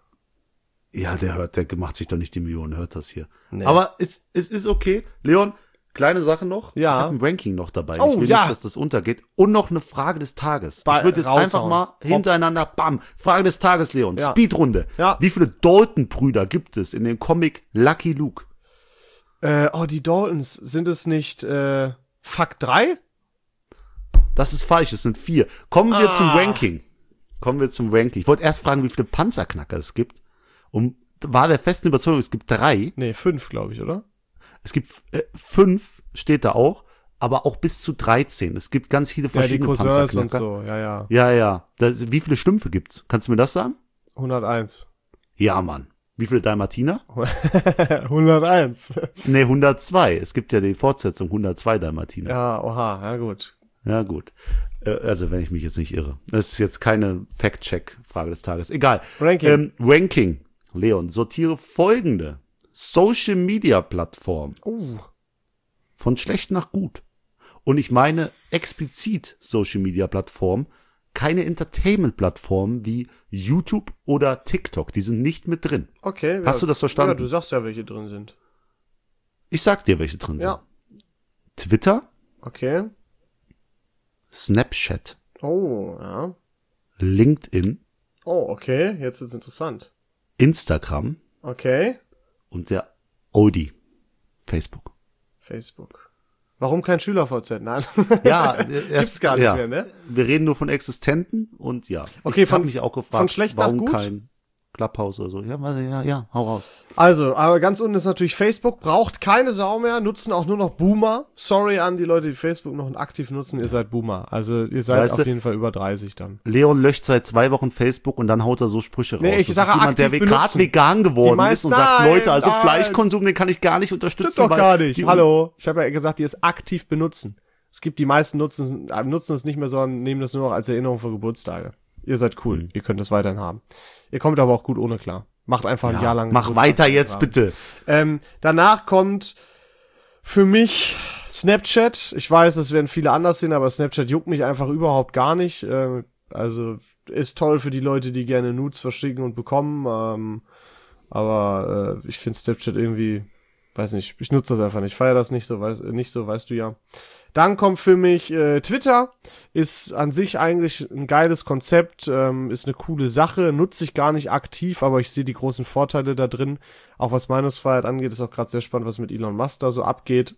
Ja, der hört, der macht sich doch nicht die Millionen, hört das hier. Nee. Aber es, es ist okay. Leon, kleine Sache noch. Ja. Ich habe ein Ranking noch dabei. Oh, ich will ja. nicht, dass das untergeht. Und noch eine Frage des Tages. Ba- ich würde jetzt raushauen. einfach mal hintereinander, bam, Frage des Tages, Leon. Ja. Speedrunde. Ja. Wie viele Dalton-Brüder gibt es in dem Comic Lucky Luke? Äh, oh, die Daltons, sind es nicht, äh, Fuck drei? Das ist falsch, es sind vier. Kommen wir Ah. zum Ranking. Kommen wir zum Ranking. Ich wollte erst fragen, wie viele Panzerknacker es gibt. Und war der festen Überzeugung, es gibt drei. Nee, fünf, glaube ich, oder? Es gibt äh, fünf, steht da auch, aber auch bis zu dreizehn. Es gibt ganz viele Ja, die verschiedene Cousins und Panzerknacker. so, ja, ja. Ja, ja. Das, wie viele Schlümpfe gibt's? Kannst du mir das sagen? hunderteins. Ja, Mann. Wie viele Dalmatiner? hunderteins. Nee, hundertzwei. Es gibt ja die Fortsetzung hundertzwei Dalmatiner. Ja, oha, ja gut. Ja, gut. Äh, Also, wenn ich mich jetzt nicht irre. Das ist jetzt keine Fact-Check-Frage des Tages. Egal. Ranking. Ähm, Ranking. Leon, sortiere folgende Social-Media-Plattformen Uh, von schlecht nach gut. Und ich meine explizit Social-Media-Plattformen, keine Entertainment-Plattformen wie YouTube oder TikTok. Die sind nicht mit drin. okay. Hast du das verstanden? Ja, du sagst ja, welche drin sind. Ich sag dir, welche drin sind. Ja. Twitter, Okay. Snapchat, Oh, ja. LinkedIn, Oh, okay. Jetzt ist interessant. Instagram Okay. und der Audi, Facebook. Facebook. Warum kein Schüler-V Z? Nein. Ja, Gibt's gar nicht mehr, ne? Wir reden nur von Existenten und ja. Okay, ich hab von- mich auch gefragt, von schlecht nach warum gut? kein Clubhouse oder so. Ja, warte, ja, ja, hau raus. Also, aber ganz unten ist natürlich Facebook, braucht keine Sau mehr, nutzen auch nur noch Boomer. Sorry an die Leute, die Facebook noch aktiv nutzen, ihr seid Boomer. Also, ihr seid Weißt auf du- jeden Fall über dreißig dann. Leon löscht seit zwei Wochen Facebook und dann haut er so Sprüche Nee, raus. ich das sage ist jemand, der aktiv gerade benutzen. vegan geworden Die meisten- ist und sagt, Nein, Leute, also nein. Fleischkonsum, den kann ich gar nicht unterstützen. Stimmt doch weil gar nicht. die- Hallo. Ich habe ja gesagt, die es aktiv benutzen. Es gibt die meisten nutzen, äh, nutzen es nicht mehr, sondern nehmen das nur noch als Erinnerung für Geburtstage. Ihr seid cool. Mhm. Ihr könnt das weiterhin haben. Ihr kommt aber auch gut ohne klar. Macht einfach ein Ja, Jahr lang. mach Geburtstag- weiter jetzt bitte. Ähm, danach kommt Für mich Snapchat. Ich weiß, das werden viele anders sehen, aber Snapchat juckt mich einfach überhaupt gar nicht. Äh, also ist toll für die Leute, die gerne Nudes verschicken und bekommen. Ähm, aber äh, ich finde Snapchat irgendwie, weiß nicht, ich nutze das einfach nicht. Feier das nicht so, weiß, nicht so, weißt du ja. Dann kommt für mich äh, Twitter, ist an sich eigentlich ein geiles Konzept, ähm, ist eine coole Sache, nutze ich gar nicht aktiv, aber ich sehe die großen Vorteile da drin. Auch was Meinungsfreiheit angeht, ist auch gerade sehr spannend, was mit Elon Musk da so abgeht.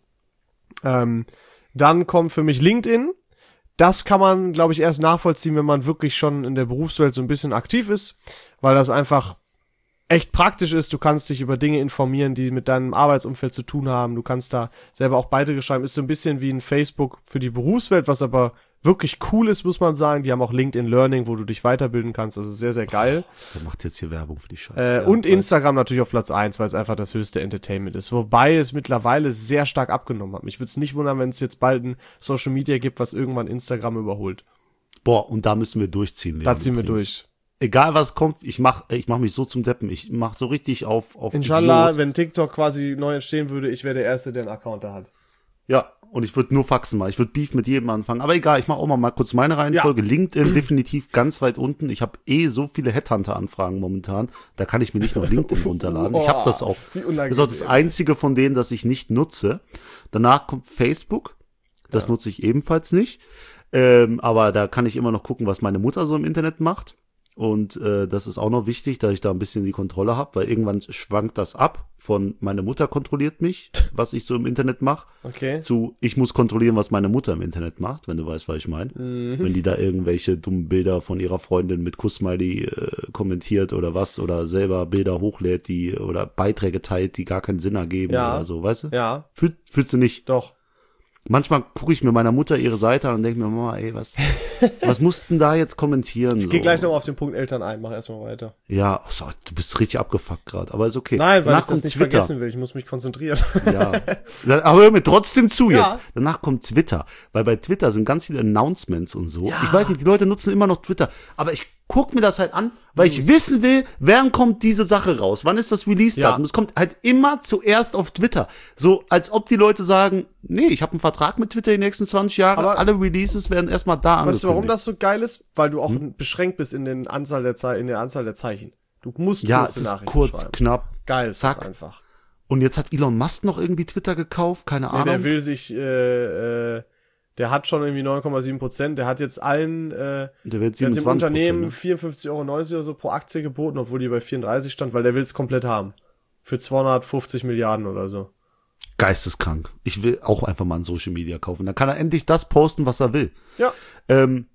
Ähm, dann kommt für mich LinkedIn. Das kann man, glaube ich, erst nachvollziehen, wenn man wirklich schon in der Berufswelt so ein bisschen aktiv ist, weil das einfach echt praktisch ist. Du kannst dich über Dinge informieren, die mit deinem Arbeitsumfeld zu tun haben. Du kannst da selber auch Beiträge schreiben. Ist so ein bisschen wie ein Facebook für die Berufswelt, was aber wirklich cool ist, muss man sagen. Die haben auch LinkedIn Learning, wo du dich weiterbilden kannst. Also sehr, sehr geil. Der macht jetzt hier Werbung für die Scheiße. Äh, ja, und weiß. Instagram natürlich auf Platz eins, weil es einfach das höchste Entertainment ist. Wobei es mittlerweile sehr stark abgenommen hat. Mich würde es nicht wundern, wenn es jetzt bald ein Social Media gibt, was irgendwann Instagram überholt. Boah, und da müssen wir durchziehen. Da Leon, ziehen wir übrigens. durch. Egal was kommt, ich mach, ich mach mich so zum Deppen. Ich mach so richtig auf, auf Inshallah, Idiot. wenn TikTok quasi neu entstehen würde, ich wäre der Erste, der einen Account da hat. Ja, und ich würde nur Faxen machen. Ich würde Beef mit jedem anfangen. Aber egal, ich mache auch mal, mal kurz meine Reihenfolge. Ja. LinkedIn definitiv ganz weit unten. Ich habe eh so viele Headhunter-Anfragen momentan. Da kann ich mir nicht noch LinkedIn runterladen. Ich habe das auch. Das ist auch das einzige von denen, das ich nicht nutze. Danach kommt Facebook. Das ja. nutze ich ebenfalls nicht. Ähm, aber da kann ich immer noch gucken, was meine Mutter so im Internet macht. Und äh, das ist auch noch wichtig, dass ich da ein bisschen die Kontrolle habe, weil irgendwann schwankt das ab von meine Mutter kontrolliert mich, was ich so im Internet mache, okay. zu ich muss kontrollieren, was meine Mutter im Internet macht, wenn du weißt, was ich meine. Mhm. Wenn die da irgendwelche dummen Bilder von ihrer Freundin mit Kussmiley äh, kommentiert oder was oder selber Bilder hochlädt, die oder Beiträge teilt, die gar keinen Sinn ergeben ja. oder so, weißt du? Ja. Fühl, fühlst du nicht? Doch. Manchmal gucke ich mir meiner Mutter ihre Seite an und denke mir, Mama, ey, was, was mussten da jetzt kommentieren? Ich so. gehe gleich nochmal auf den Punkt Eltern ein, mach erstmal weiter. Ja, oh, so, du bist richtig abgefuckt gerade, aber ist okay. Nein, weil Danach ich das nicht Twitter. vergessen will, ich muss mich konzentrieren. Ja, aber hör mir trotzdem zu Ja. jetzt. Danach kommt Twitter, weil bei Twitter sind ganz viele Announcements und so. Ja. Ich weiß nicht, die Leute nutzen immer noch Twitter, aber ich guck mir das halt an, weil ich wissen will, wann kommt diese Sache raus? Wann ist das Release-Datum? Ja. Es kommt halt immer zuerst auf Twitter. So, als ob die Leute sagen, nee, ich habe einen Vertrag mit Twitter die nächsten zwanzig Jahre, Aber alle Releases werden erstmal da angekündigt. Weißt du, warum das so geil ist? Weil du auch hm? beschränkt bist in, den Anzahl der Ze- in der Anzahl der Zeichen. Du musst Ja, kurze es ist Nachrichten kurz, schreiben. knapp. Geil ist zack. das einfach. Und jetzt hat Elon Musk noch irgendwie Twitter gekauft, keine Nee, Ahnung. der will sich, äh, äh, der hat schon irgendwie neun Komma sieben Prozent, der hat jetzt allen, äh, der wird der hat dem siebenundzwanzig Unternehmen Prozent, vierundfünfzig Euro neunzig oder so pro Aktie geboten, obwohl die bei vierunddreißig stand, weil der will es komplett haben. Für zweihundertfünfzig Milliarden oder so. Geisteskrank. Ich will auch einfach mal ein Social Media kaufen. Dann kann er endlich das posten, was er will. Ja. Ähm,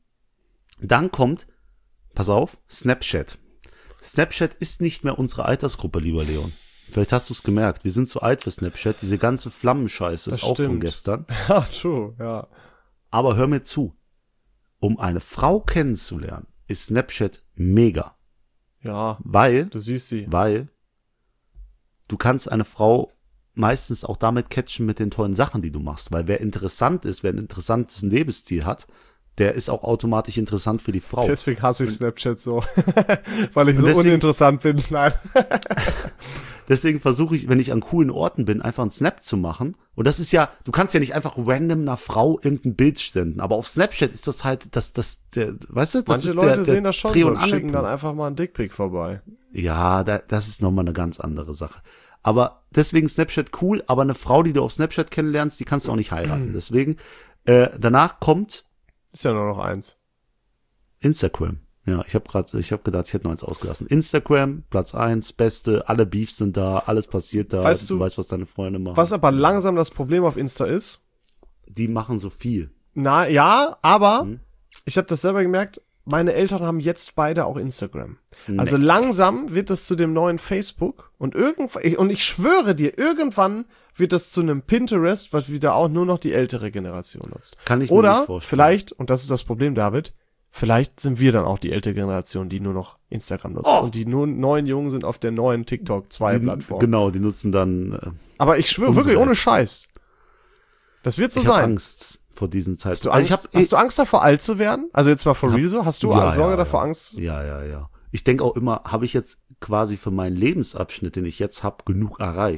dann kommt, pass auf, Snapchat. Snapchat ist nicht mehr unsere Altersgruppe, lieber Leon. Vielleicht hast du es gemerkt. Wir sind zu alt für Snapchat. Diese ganze Flammenscheiße ist auch von gestern. Ja, true, ja. Aber hör mir zu. Um eine Frau kennenzulernen, ist Snapchat mega. Ja, Weil, du siehst sie. weil du kannst eine Frau meistens auch damit catchen mit den tollen Sachen, die du machst. Weil wer interessant ist, wer ein interessantes Lebensstil hat, der ist auch automatisch interessant für die Frau. Deswegen hasse ich Snapchat so. Weil ich so deswegen, uninteressant bin. Nein. Deswegen versuche ich, wenn ich an coolen Orten bin, einfach einen Snap zu machen. Und das ist ja, du kannst ja nicht einfach random einer Frau irgendein Bild senden. Aber auf Snapchat ist das halt, das, das, der, weißt du, das Manche ist Leute der, der sehen das schon Dreh- so und und schicken Angelpunkt. dann einfach mal einen Dickpick vorbei. Ja, da, das ist nochmal eine ganz andere Sache. Aber deswegen Snapchat cool, aber eine Frau, die du auf Snapchat kennenlernst, die kannst du auch nicht heiraten. Deswegen, äh, danach kommt Ist ja nur noch eins. Instagram. Ja, ich habe gerade, ich habe gedacht, ich hätte noch eins ausgelassen. Instagram, Platz eins, Beste, alle Beefs sind da, alles passiert da. Weißt du, du weißt, was deine Freunde machen. Was aber langsam das Problem auf Insta ist? Die machen so viel. Na, ja, aber Hm. ich habe das selber gemerkt, meine Eltern haben jetzt beide auch Instagram. Nee. Also langsam wird das zu dem neuen Facebook und irgendwann, und ich schwöre dir, irgendwann wird das zu einem Pinterest, was wieder auch nur noch die ältere Generation nutzt. Kann ich mir Oder nicht vorstellen. vielleicht, und das ist das Problem, David, vielleicht sind wir dann auch die ältere Generation, die nur noch Instagram nutzt. Oh. Und die nur neuen Jungen sind auf der neuen TikTok zwei Die- Plattform. Genau, die nutzen dann. Äh, Aber ich schwöre Unsere wirklich, ohne Eltern. Scheiß. Das wird so ich habe sein. Angst vor diesen Zeiten. Hast du Angst, also ich hab, hast du Angst davor, alt zu werden? Also jetzt mal for Hab- real so? Hast du Ja, Sorge ja, davor, ja. Angst? Ja, ja, ja. Ich denke auch immer, habe ich jetzt quasi für meinen Lebensabschnitt, den ich jetzt habe, genug erreicht?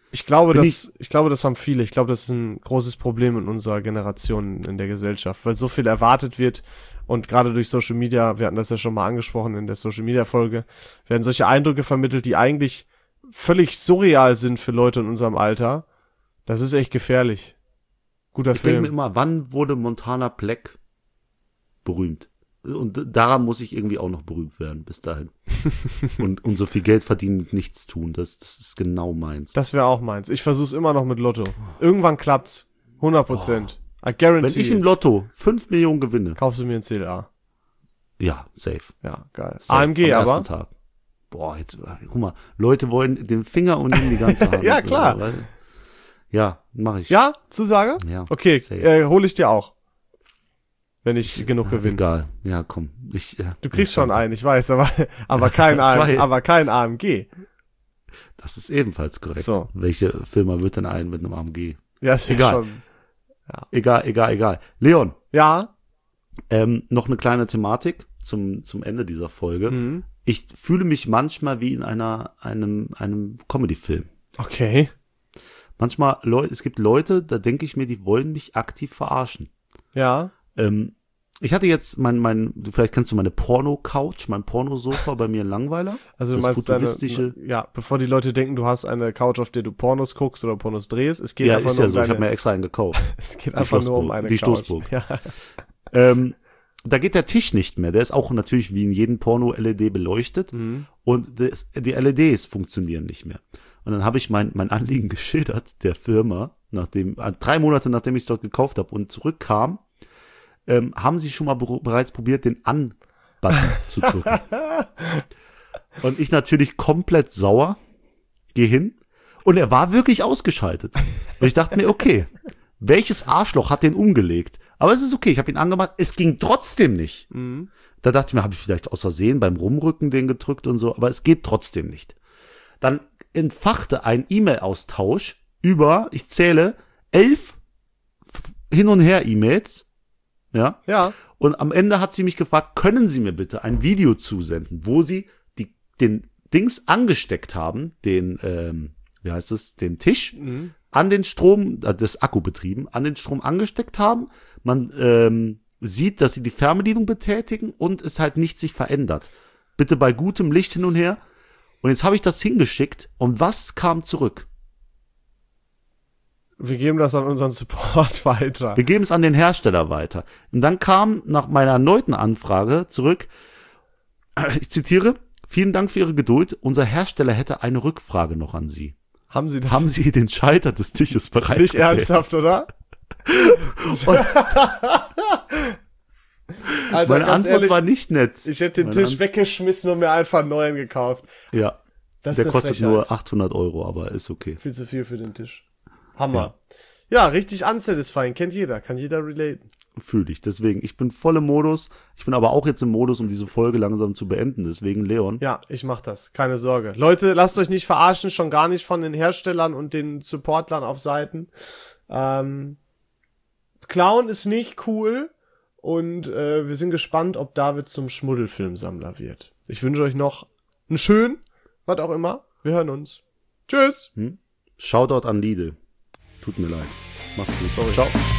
Ich glaube, Bin das, ich glaube, das haben viele. Ich glaube, das ist ein großes Problem in unserer Generation in der Gesellschaft, weil so viel erwartet wird und gerade durch Social Media, wir hatten das ja schon mal angesprochen in der Social Media Folge, werden solche Eindrücke vermittelt, die eigentlich völlig surreal sind für Leute in unserem Alter. Das ist echt gefährlich. Guter Ich denke Film. mir immer, wann wurde Montana Black berühmt? Und daran muss ich irgendwie auch noch berühmt werden, bis dahin. und, und so viel Geld verdienen mit nichts tun, das, das ist genau meins. Das wäre auch meins. Ich versuch's immer noch mit Lotto. Irgendwann klappt's. hundert Prozent. I guarantee. Wenn ich im Lotto fünf Millionen gewinne, Kaufst du mir ein C L A. ja, safe. Ja, geil. safe A M G am aber. ersten Tag. Boah, jetzt, guck mal, Leute wollen den Finger und ihm die ganze Hand. Ja, klar. Weißt du? Ja, mach ich. Ja, Zusage? Ja, Okay, safe. äh, hole ich dir auch. Wenn ich genug gewinne. Egal. Ja, komm. Ich, ja, Du kriegst ja, schon einen, ich weiß, aber, aber kein A M G, Zwei. aber kein A M G. Das ist ebenfalls korrekt. So. Welche Firma wird denn ein mit einem A M G? Ja, ist Egal. schon. Egal, egal, egal. Leon, Ja. ähm, noch eine kleine Thematik zum, zum Ende dieser Folge. Mhm. Ich fühle mich manchmal wie in einer, einem, einem Comedy-Film. Okay. Manchmal, Leute, es gibt Leute, da denke ich mir, die wollen mich aktiv verarschen. Ja. Ähm, ich hatte jetzt mein, mein, du vielleicht kennst du meine Porno-Couch, mein Pornosofa bei mir in Langweiler. Also du Das meinst deine, futuristische- ja, bevor die Leute denken, du hast eine Couch, auf der du Pornos guckst oder Pornos drehst, es geht Ja, einfach ist nur ja um so, ich deine, habe mir extra einen gekauft. es geht die einfach nur um Schlossburg, eine die Couch. Stoßburg. Ja. ähm, da geht der Tisch nicht mehr. Der ist auch natürlich wie in jedem Porno-L E D beleuchtet. Mhm. Und das, die L E Ds funktionieren nicht mehr. Und dann habe ich mein, mein Anliegen geschildert der Firma, nachdem, äh, drei Monate nachdem ich es dort gekauft habe und zurückkam, ähm, haben sie schon mal be- bereits probiert, den An-Button zu drücken. Und ich natürlich komplett sauer, gehe hin und er war wirklich ausgeschaltet. Und ich dachte mir, okay, welches Arschloch hat den umgelegt? Aber es ist okay, ich habe ihn angemacht, es ging trotzdem nicht. Mhm. Da dachte ich mir, habe ich vielleicht aus Versehen beim Rumrücken den gedrückt und so, aber es geht trotzdem nicht. Dann entfachte ein E-Mail-Austausch über, ich zähle, elf F- Hin- und Her-E-Mails, ja, Ja. und am Ende hat sie mich gefragt, können Sie mir bitte ein Video zusenden, wo Sie die, den Dings angesteckt haben, den, ähm, wie heißt es, den Tisch, Mhm. an den Strom, äh, das Akku betrieben, an den Strom angesteckt haben. Man ähm, sieht, dass sie die Fernbedienung betätigen und es halt nicht sich verändert. Bitte bei gutem Licht hin und her. Und jetzt habe ich das hingeschickt und was kam zurück? Wir geben das an unseren Support weiter. Wir geben es an den Hersteller weiter. Und dann kam nach meiner erneuten Anfrage zurück, ich zitiere, vielen Dank für Ihre Geduld. Unser Hersteller hätte eine Rückfrage noch an Sie. Haben Sie das Haben Sie den Schalter des Tisches bereits nicht gewählt? ernsthaft, oder? Alter, Meine ganz Antwort ehrlich, war nicht nett. ich hätte den Meine Tisch weggeschmissen und mir einfach einen neuen gekauft. Ja, Das der ist eine kostet Frechheit. nur achthundert Euro, aber ist okay. Viel zu viel für den Tisch. Hammer. Ja, richtig unsatisfying. Kennt jeder. Kann jeder relaten. Fühle ich. Deswegen, ich bin voll im Modus. Ich bin aber auch jetzt im Modus, um diese Folge langsam zu beenden. Deswegen, Leon. Ja, ich mach das. Keine Sorge. Leute, lasst euch nicht verarschen. Schon gar nicht von den Herstellern und den Supportlern auf Seiten. Ähm, Clown ist nicht cool. Und äh, wir sind gespannt, ob David zum Schmuddelfilmsammler wird. Ich wünsche euch noch einen schönen, was auch immer. Wir hören uns. Tschüss. Hm? Shoutout an Lidl. Tut mir leid. Macht's gut. Sorry. Ciao.